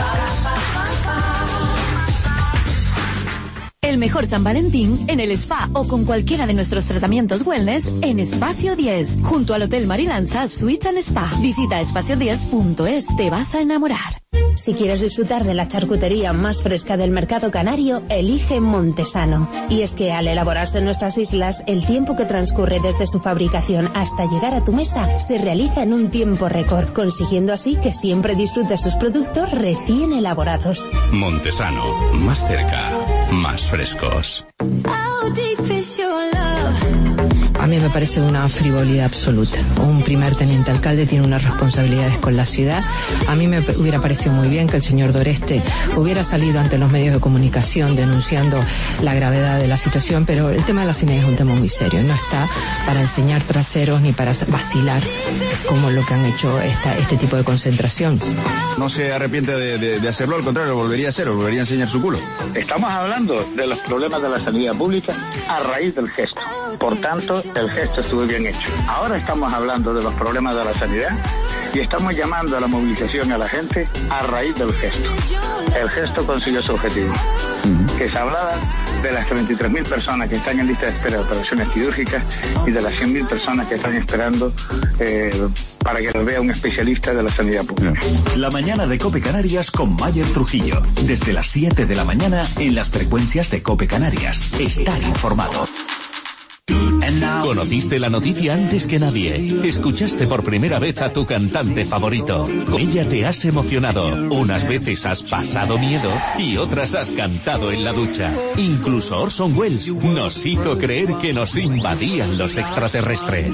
El mejor San Valentín en el spa o con cualquiera de nuestros tratamientos wellness en Espacio diez, junto al Hotel Marilanza Suite and Spa. Visita espacio diez punto es, te vas a enamorar. Si quieres disfrutar de la charcutería más fresca del mercado canario, elige Montesano. Y es que al elaborarse en nuestras islas, el tiempo que transcurre desde su fabricación hasta llegar a tu mesa se realiza en un tiempo récord, consiguiendo así que siempre disfrutes sus productos recién elaborados. Montesano, más cerca, más frescos. a mí me parece una frivolidad absoluta. Un primer teniente alcalde tiene unas responsabilidades con la ciudad. A mí me hubiera parecido muy bien que el señor Doreste hubiera salido ante los medios de comunicación denunciando la gravedad de la situación, pero el tema de la CIMED es un tema muy serio. No está para enseñar traseros ni para vacilar como lo que han hecho esta, este tipo de concentración. No se arrepiente de, de, de hacerlo, al contrario, lo volvería a hacer, lo volvería a enseñar su culo. Estamos hablando de los problemas de la sanidad pública a raíz del gesto. Por tanto, el gesto estuvo bien hecho. Ahora estamos hablando de los problemas de la sanidad y estamos llamando a la movilización a la gente a raíz del gesto. El gesto consiguió su objetivo, uh-huh. que se hablaba de las treinta y tres mil personas que están en lista de espera de operaciones quirúrgicas y de las cien mil personas que están esperando eh, para que los vea un especialista de la sanidad pública. La mañana de COPE Canarias con Mayer Trujillo. Desde las siete de la mañana en las frecuencias de COPE Canarias. Estar informado. Conociste la noticia antes que nadie. Escuchaste por primera vez a tu cantante favorito. Con ella te has emocionado. Unas veces has pasado miedo y otras has cantado en la ducha. Incluso Orson Welles nos hizo creer que nos invadían los extraterrestres.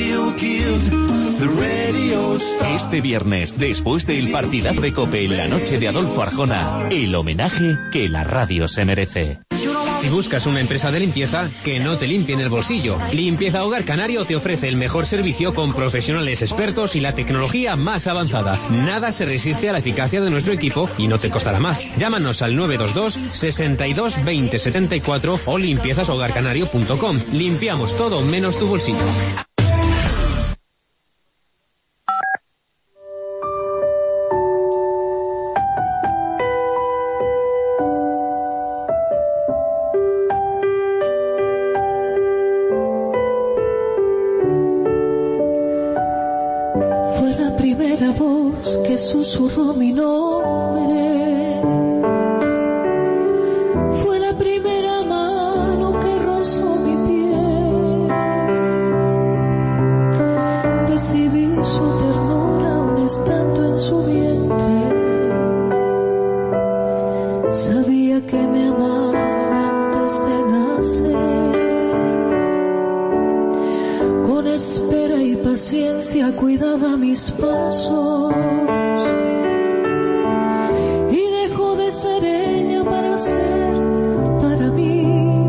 Este viernes, después del partidazo de COPE en la noche de Adolfo Arjona, el homenaje que la radio se merece. Si buscas una empresa de limpieza, que no te limpien el bolsillo. Limpieza Hogar Canario te ofrece el mejor servicio con profesionales expertos y la tecnología más avanzada. Nada se resiste a la eficacia de nuestro equipo y no te costará más. Llámanos al nueve dos dos, sesenta y dos, veinte setenta y cuatro o limpiezas hogar canario punto com. Limpiamos todo menos tu bolsillo. Susurró mi nombre, fue la primera mano que rozó mi piel, percibí su ternura aún estando en su vientre, sabía que me amaba antes de nacer, con espera y paciencia cuidaba mis pasos. Ser ella para ser para mí.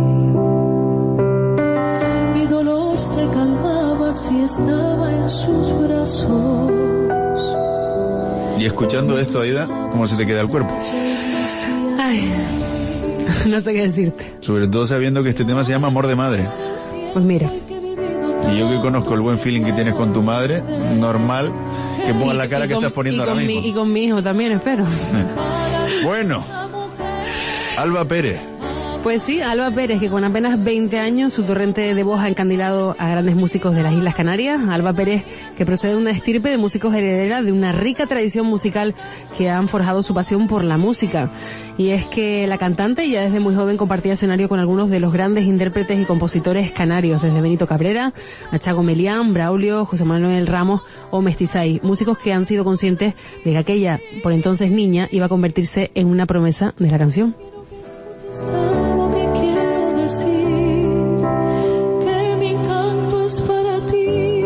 Mi dolor se calmaba si estaba en sus brazos. Y escuchando esto, Aida, ¿cómo se te queda el cuerpo? Ay, no sé qué decirte. Sobre todo sabiendo que este tema se llama Amor de Madre. Pues mira. Y yo que conozco el buen feeling que tienes con tu madre, normal que pongas la cara que con, estás poniendo ahora mi, mismo. Y con mi hijo también, espero. Bueno, Alba Pérez. Pues sí, Alba Pérez, que con apenas veinte años su torrente de voz ha encandilado a grandes músicos de las Islas Canarias. Alba Pérez, que procede de una estirpe de músicos heredera de una rica tradición musical que han forjado su pasión por la música. Y es que la cantante ya desde muy joven compartía escenario con algunos de los grandes intérpretes y compositores canarios, desde Benito Cabrera, a Chago Melián, Braulio, José Manuel Ramos o Mestizay, músicos que han sido conscientes de que aquella, por entonces niña, iba a convertirse en una promesa de la canción. Solo que quiero decir que mi canto es para ti.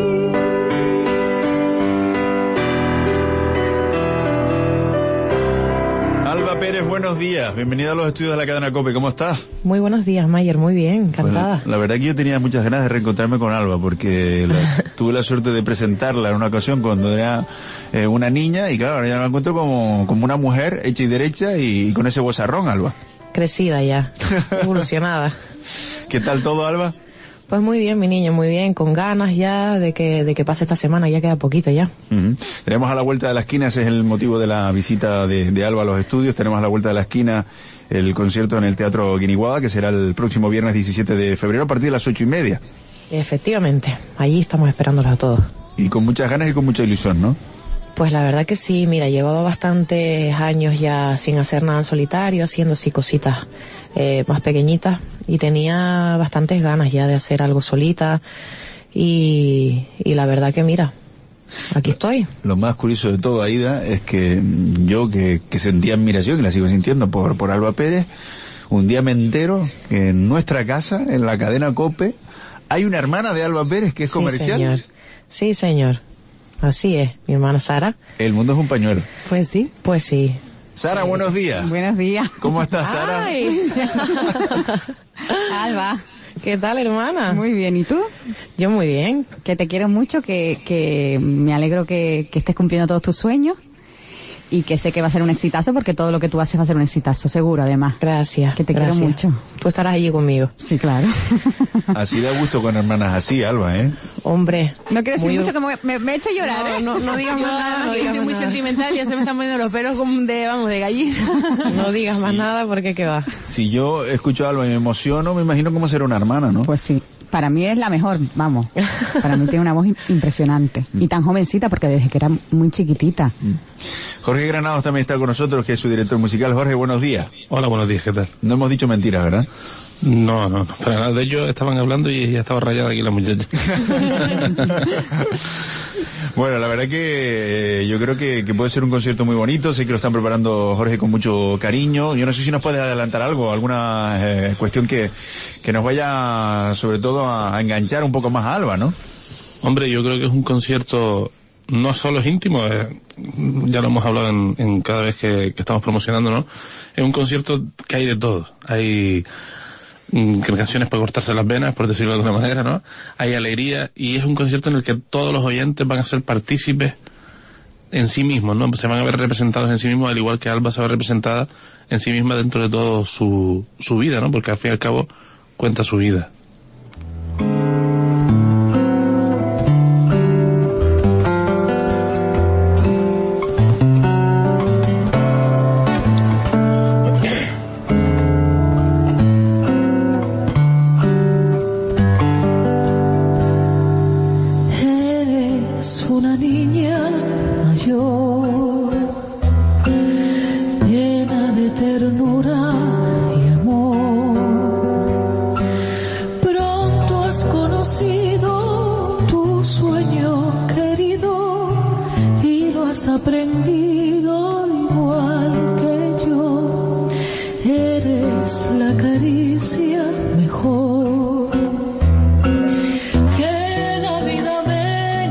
Alba Pérez, buenos días. Bienvenida a los estudios de la cadena COPE. ¿Cómo estás? Muy buenos días, Mayer. Muy bien, encantada. Pues, la verdad que yo tenía muchas ganas de reencontrarme con Alba porque la, tuve la suerte de presentarla en una ocasión cuando era eh, una niña y claro, ahora ya la encuentro como, como una mujer hecha y derecha y, y con ese vozarrón, Alba. Crecida ya, evolucionada. ¿Qué tal todo, Alba? Pues muy bien, mi niño, muy bien, con ganas ya de que de que pase esta semana, ya queda poquito ya. Uh-huh. Tenemos a la vuelta de la esquina, ese es el motivo de la visita de, de Alba a los estudios, tenemos a la vuelta de la esquina el concierto en el Teatro Guiniguada, que será el próximo viernes diecisiete de febrero a partir de las ocho y media. Efectivamente, allí estamos esperándolos a todos. Y con muchas ganas y con mucha ilusión, ¿no? Pues la verdad que sí, mira, llevaba bastantes años ya sin hacer nada en solitario, haciendo así cositas eh, más pequeñitas y tenía bastantes ganas ya de hacer algo solita y, y la verdad que mira, aquí estoy. Lo más curioso de todo, Aida, es que yo que, que sentía admiración, y la sigo sintiendo por, por Alba Pérez, un día me entero que en nuestra casa, en la cadena COPE, ¿Hay una hermana de Alba Pérez que es Sí, comercial? señor. Sí, señor. Así es, mi hermana Sara. El mundo es un pañuelo. Pues sí. Pues sí. Sara, buenos días. Buenos días. ¿Cómo estás, Sara? Ay. Alba. ¿Qué tal, hermana? Muy bien, ¿y tú? Yo muy bien. Que te quiero mucho, que, que me alegro que, que estés cumpliendo todos tus sueños y que sé que va a ser un exitazo porque todo lo que tú haces va a ser un exitazo, seguro, además. Gracias. Que te gracias. quiero mucho. Tú estarás allí conmigo. Sí, claro. Así da gusto con hermanas así, Alba, ¿eh? Hombre. No quiero decir muy- mucho que me, me, me he hecho llorar, No, ¿eh? no, no digas Yo- más nada. No yo digas soy más muy nada. sentimental, ya se me están poniendo los pelos como de, vamos, de gallina. No digas más nada porque qué va. Si yo escucho a Alba y me emociono, me imagino cómo será una hermana, ¿no? Pues sí. Para mí es la mejor, vamos. Para mí tiene una voz im- impresionante. Y tan jovencita porque desde que era muy chiquitita. Jorge Granados también está con nosotros, que es su director musical. Jorge, buenos días. Hola, buenos días, ¿qué tal? No hemos dicho mentiras, ¿verdad? No, no, no, para nada. De ellos estaban hablando y ya estaba rayada aquí la muchacha. Bueno, la verdad que eh, yo creo que, que puede ser un concierto muy bonito. Sé que lo están preparando Jorge con mucho cariño. Yo no sé si nos puedes adelantar algo, alguna eh, cuestión que, que nos vaya sobre todo a, a enganchar un poco más a Alba, ¿no? Hombre, yo creo que es un concierto, no solo es íntimo, eh, ya lo hemos hablado en, en cada vez que, que estamos promocionando, ¿no? Es un concierto que hay de todo. Hay mm, canciones para cortarse las venas, por decirlo de alguna manera, ¿no? Hay alegría y es un concierto en el que todos los oyentes van a ser partícipes en sí mismos, ¿no? Se van a ver representados en sí mismos, al igual que Alba se va representada en sí misma dentro de todo su, su vida, ¿no? Porque al fin y al cabo cuenta su vida. Eres una niña mayor, llena de ternura y amor. Pronto has conocido tu sueño querido y lo has aprendido igual que yo. Eres la caricia mejor que la vida me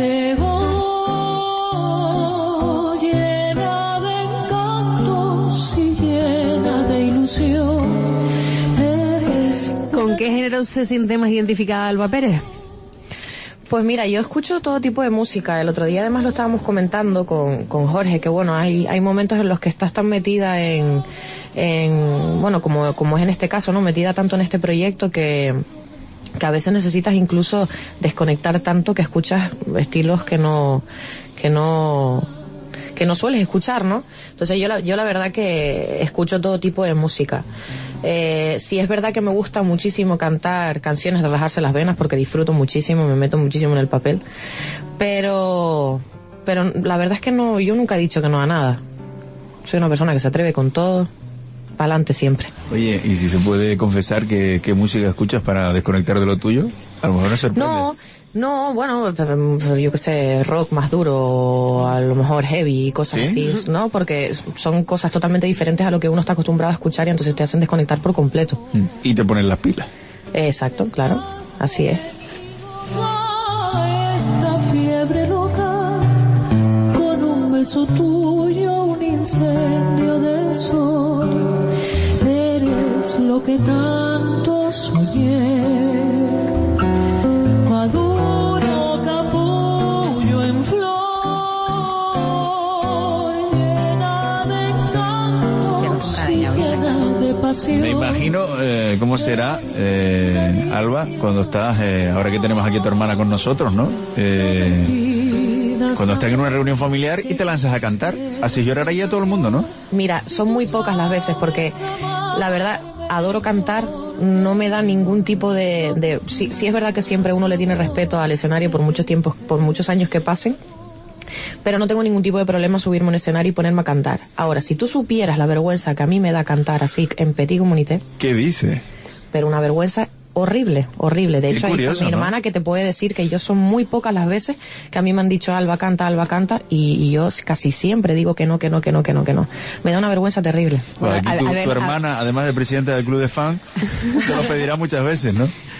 entregó, llena de encantos y llena de ilusión. Eres ¿Con qué género se siente más identificada Alba Pérez? Pues mira, yo escucho todo tipo de música. El otro día además lo estábamos comentando con, con Jorge, que bueno, hay, hay momentos en los que estás tan metida en, en bueno, como, como es en este caso, ¿no? Metida tanto en este proyecto que, que a veces necesitas incluso desconectar tanto que escuchas estilos que no, que no, que no sueles escuchar, ¿no? Entonces yo la, yo la verdad que escucho todo tipo de música. Eh, sí es verdad que me gusta muchísimo cantar canciones de rajarse las venas porque disfruto muchísimo, me meto muchísimo en el papel, pero pero la verdad es que no, yo nunca he dicho que no a nada. Soy una persona que se atreve con todo, para adelante siempre. Oye, ¿y si se puede confesar qué, qué música escuchas para desconectar de lo tuyo? A lo mejor nos sorprende. No, no, bueno, yo qué sé, rock más duro, o a lo mejor heavy y cosas ¿Sí? así, ¿no? Porque son cosas totalmente diferentes a lo que uno está acostumbrado a escuchar y entonces te hacen desconectar por completo. Y te ponen las pilas. Exacto, claro, así es. esta fiebre loca, con un beso tuyo, un incendio de sol. Eres lo que tanto soñé, maduro capullo en flor, llena de encantos y llena de pasión. Me imagino eh, cómo será, eh, Alba, cuando estás, eh, ahora que tenemos aquí a tu hermana con nosotros, ¿no? Eh, cuando estás en una reunión familiar y te lanzas a cantar, haces llorar ahí a todo el mundo, ¿no? Mira, son muy pocas las veces porque la verdad adoro cantar, no me da ningún tipo de... de sí, sí es verdad que siempre uno le tiene respeto al escenario por muchos tiempos, por muchos años que pasen, pero no tengo ningún tipo de problema subirme a un escenario y ponerme a cantar. Ahora, si tú supieras la vergüenza que a mí me da cantar así en petit comité... ¿Qué dices? Pero una vergüenza horrible, horrible. De Qué hecho, curioso, hay mi ¿no? hermana que te puede decir que yo son muy pocas las veces que a mí me han dicho Alba canta, Alba canta, y, y yo casi siempre digo que no, que no, que no, que no, que no. Me da una vergüenza terrible. Bueno, aquí A- tu, a ver, tu a- hermana, además de presidenta del club de fan, te lo pedirá muchas veces, ¿no?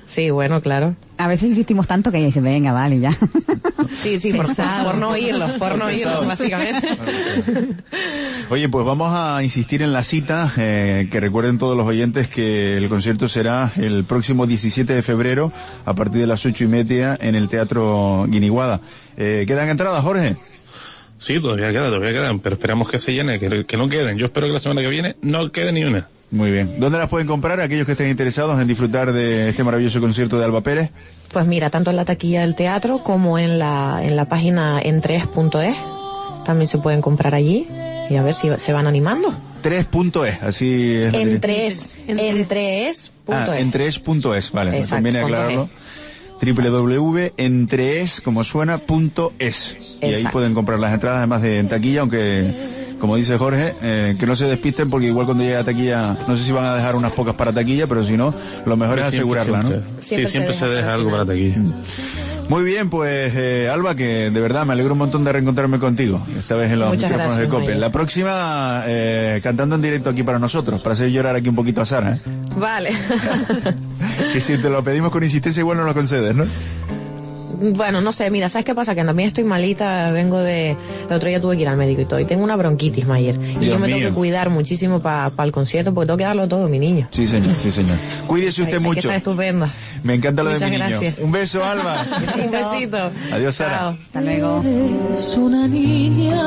Sí, bueno, claro. A veces insistimos tanto que ella dice, venga, vale, ya. Sí, sí, por, por no oírlos, por no oírlos, básicamente. Oye, pues vamos a insistir en la cita, eh, que recuerden todos los oyentes que el concierto será el próximo diecisiete de febrero a partir de las ocho y media en el Teatro Guiniguada. Eh, ¿Quedan entradas, Jorge? Sí, todavía quedan, todavía quedan, pero esperamos que se llene, que, que no queden. Yo espero que la semana que viene no quede ni una. Muy bien. ¿Dónde las pueden comprar aquellos que estén interesados en disfrutar de este maravilloso concierto de Alba Pérez? Pues mira, tanto en la taquilla del teatro como en la en la página entrees punto es también se pueden comprar allí y a ver si se van animando. tres punto es, así es. Entrees, entrees punto es. Ah, entrees punto es, vale, exacto, conviene aclararlo. doble u doble u doble u punto entrees, como suena, punto es. Y ahí pueden comprar las entradas, además de en taquilla, aunque, como dice Jorge, eh, que no se despisten, porque igual cuando llegue a taquilla, no sé si van a dejar unas pocas para taquilla, pero si no, lo mejor es asegurarla, siempre, ¿no? Siempre sí, siempre se deja, se deja algo para taquilla. Muy bien, pues eh, Alba, que de verdad me alegro un montón de reencontrarme contigo, esta vez en los Muchas micrófonos gracias, de COPE. Mayer. La próxima, eh, cantando en directo aquí para nosotros, para hacer llorar aquí un poquito a Sara, ¿eh? Vale. Que si te lo pedimos con insistencia igual no lo concedes, ¿no? Bueno, no sé, mira, ¿sabes qué pasa? Que también estoy malita, vengo de... El otro día tuve que ir al médico y todo, y tengo una bronquitis, Mayer. Y Dios yo me mío. tengo que cuidar muchísimo para pa el concierto, porque tengo que darlo todo, mi niño. Sí, señor, sí, señor. Cuídese usted Hay- hay que mucho. estar estupenda. Me encanta lo Muchas de mi gracias. niño. Un beso, Alba. Un besito. Adiós, Sara. Chao. Hasta luego. Eres una niña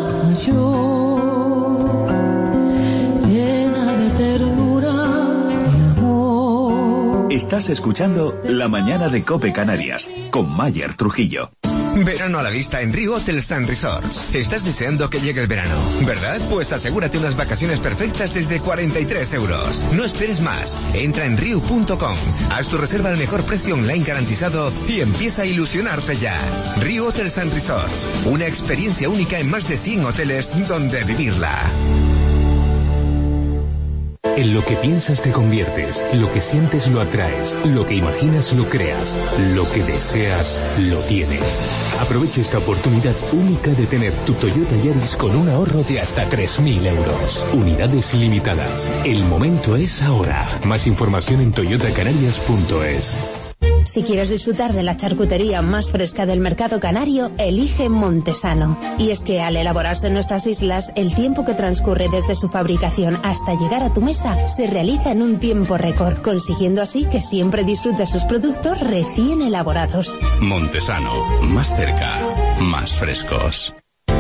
mayor, llena de ternura y amor. Estás escuchando La Mañana de COPE Canarias con Mayer Trujillo. Verano a la vista en Riu Hotels and Resorts. Estás deseando que llegue el verano, ¿verdad? Pues asegúrate unas vacaciones perfectas desde cuarenta y tres euros. No esperes más. Entra en riu punto com, haz tu reserva al mejor precio online garantizado y empieza a ilusionarte ya. Riu Hotels and Resorts. Una experiencia única en más de cien hoteles donde vivirla. En lo que piensas te conviertes, lo que sientes lo atraes, lo que imaginas lo creas, lo que deseas lo tienes. Aprovecha esta oportunidad única de tener tu Toyota Yaris con un ahorro de hasta tres mil euros. Unidades limitadas. El momento es ahora. Más información en toyota canarias punto es. Si quieres disfrutar de la charcutería más fresca del mercado canario, elige Montesano. Y es que al elaborarse en nuestras islas, el tiempo que transcurre desde su fabricación hasta llegar a tu mesa se realiza en un tiempo récord, consiguiendo así que siempre disfrutes sus productos recién elaborados. Montesano. Más cerca. Más frescos.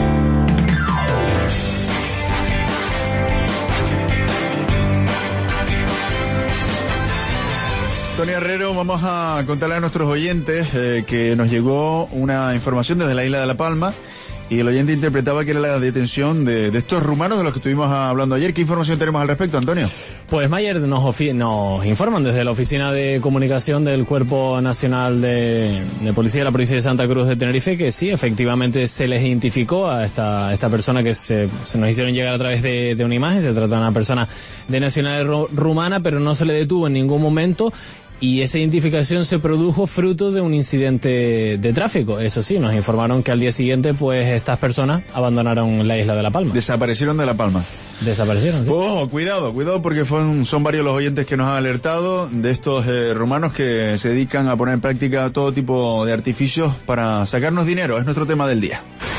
Tony Herrero, vamos a contarle a nuestros oyentes eh, que nos llegó una información desde la isla de La Palma y el oyente interpretaba que era la detención de, de estos rumanos de los que estuvimos hablando ayer. ¿Qué información tenemos al respecto, Antonio? Pues Mayer, nos, ofi- nos informan desde la Oficina de Comunicación del Cuerpo Nacional de, de Policía de la Provincia de Santa Cruz de Tenerife que sí, efectivamente se les identificó a esta, esta persona que se, se nos hicieron llegar a través de, de una imagen. Se trata de una persona de nacionalidad ru- rumana, pero no se le detuvo en ningún momento. Y esa identificación se produjo fruto de un incidente de tráfico. Eso sí, nos informaron que al día siguiente, pues, estas personas abandonaron la isla de La Palma. Desaparecieron de La Palma. Desaparecieron, sí. Ojo, cuidado, cuidado porque son, son varios los oyentes que nos han alertado de estos eh, rumanos que se dedican a poner en práctica todo tipo de artificios para sacarnos dinero. Es nuestro tema del día.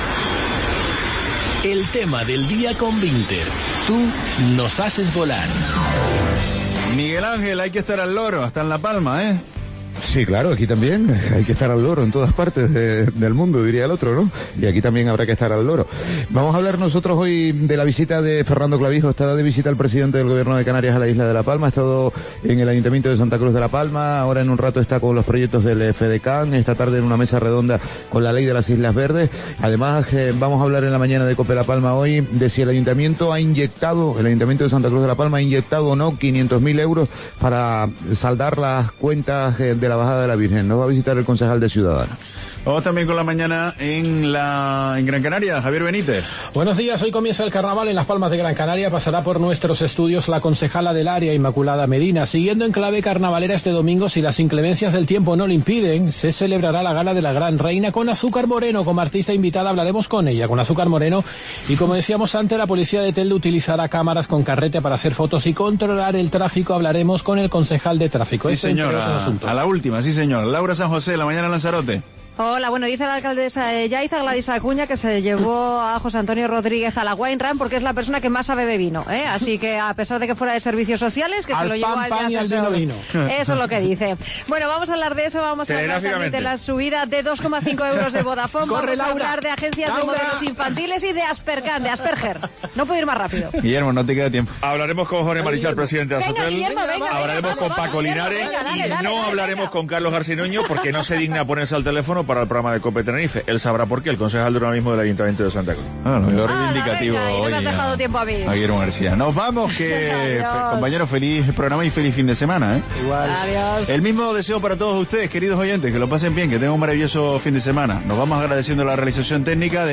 El tema del día con Vinter. Tú nos haces volar. Miguel Ángel, hay que estar al loro, hasta en La Palma, ¿eh? Sí, claro, aquí también hay que estar al loro en todas partes de, del mundo, diría el otro, ¿no? Y aquí también habrá que estar al loro. Vamos a hablar nosotros hoy de la visita de Fernando Clavijo. Está de visita el presidente del Gobierno de Canarias a la isla de La Palma. Ha estado en el Ayuntamiento de Santa Cruz de La Palma. Ahora en un rato está con los proyectos del FEDECAN. Esta tarde en una mesa redonda con la ley de las Islas Verdes. Además, eh, vamos a hablar en la mañana de COPE La Palma hoy de si el Ayuntamiento ha inyectado, el Ayuntamiento de Santa Cruz de La Palma ha inyectado o no quinientos mil euros para saldar las cuentas eh, de la Bajada de la Virgen. Nos va a visitar el concejal de Ciudadanos. Vamos también con la mañana en la en Gran Canaria. Javier Benítez. Buenos días, hoy comienza el carnaval en Las Palmas de Gran Canaria. Pasará por nuestros estudios la concejala del área, Inmaculada Medina. Siguiendo en clave carnavalera este domingo, si las inclemencias del tiempo no lo impiden, se celebrará la gala de la Gran Reina con Azúcar Moreno. Como artista invitada hablaremos con ella, con Azúcar Moreno. Y como decíamos antes, la policía de Telde utilizará cámaras con carrete para hacer fotos y controlar el tráfico. Hablaremos con el concejal de tráfico. Sí, señora. A la última, sí, señor. Laura San José, la mañana en Lanzarote. Hola, bueno, dice la alcaldesa de Yaiza, Gladys Acuña, que se llevó a José Antonio Rodríguez a la Wine Run porque es la persona que más sabe de vino, ¿eh? Así que a pesar de que fuera de servicios sociales, que al se lo llevó pan, al pan y al vino, vino. Eso es lo que dice. Bueno, vamos a hablar de eso, vamos a hablar también de la subida de dos coma cinco euros de Vodafone, Corre, vamos a Laura. hablar de agencias Laura. de modelos infantiles y de Aspercan, de Asperger. No puedo ir más rápido. Guillermo, no te queda tiempo. Hablaremos con Jorge Marichal, presidente de Venga, Azotel. Guillermo, venga, Hablaremos venga, con vamos, Paco vamos, Linares venga, dale, y dale, no dale, hablaremos venga. con Carlos Garcinuño porque no se digna ponerse al teléfono para el programa de COPE Tenerife. Él sabrá por qué, el concejal de urbanismo del Ayuntamiento de Santa Cruz. Ah, lo veo Ah, reivindicativo venga, y no hoy. me has dejado a- tiempo a mí. a Guillermo García. Nos vamos, que Adiós. fe- compañero, feliz programa y feliz fin de semana, ¿eh? Igual. Adiós. El mismo deseo para todos ustedes, queridos oyentes, que lo pasen bien, que tengan un maravilloso fin de semana. Nos vamos agradeciendo la realización técnica de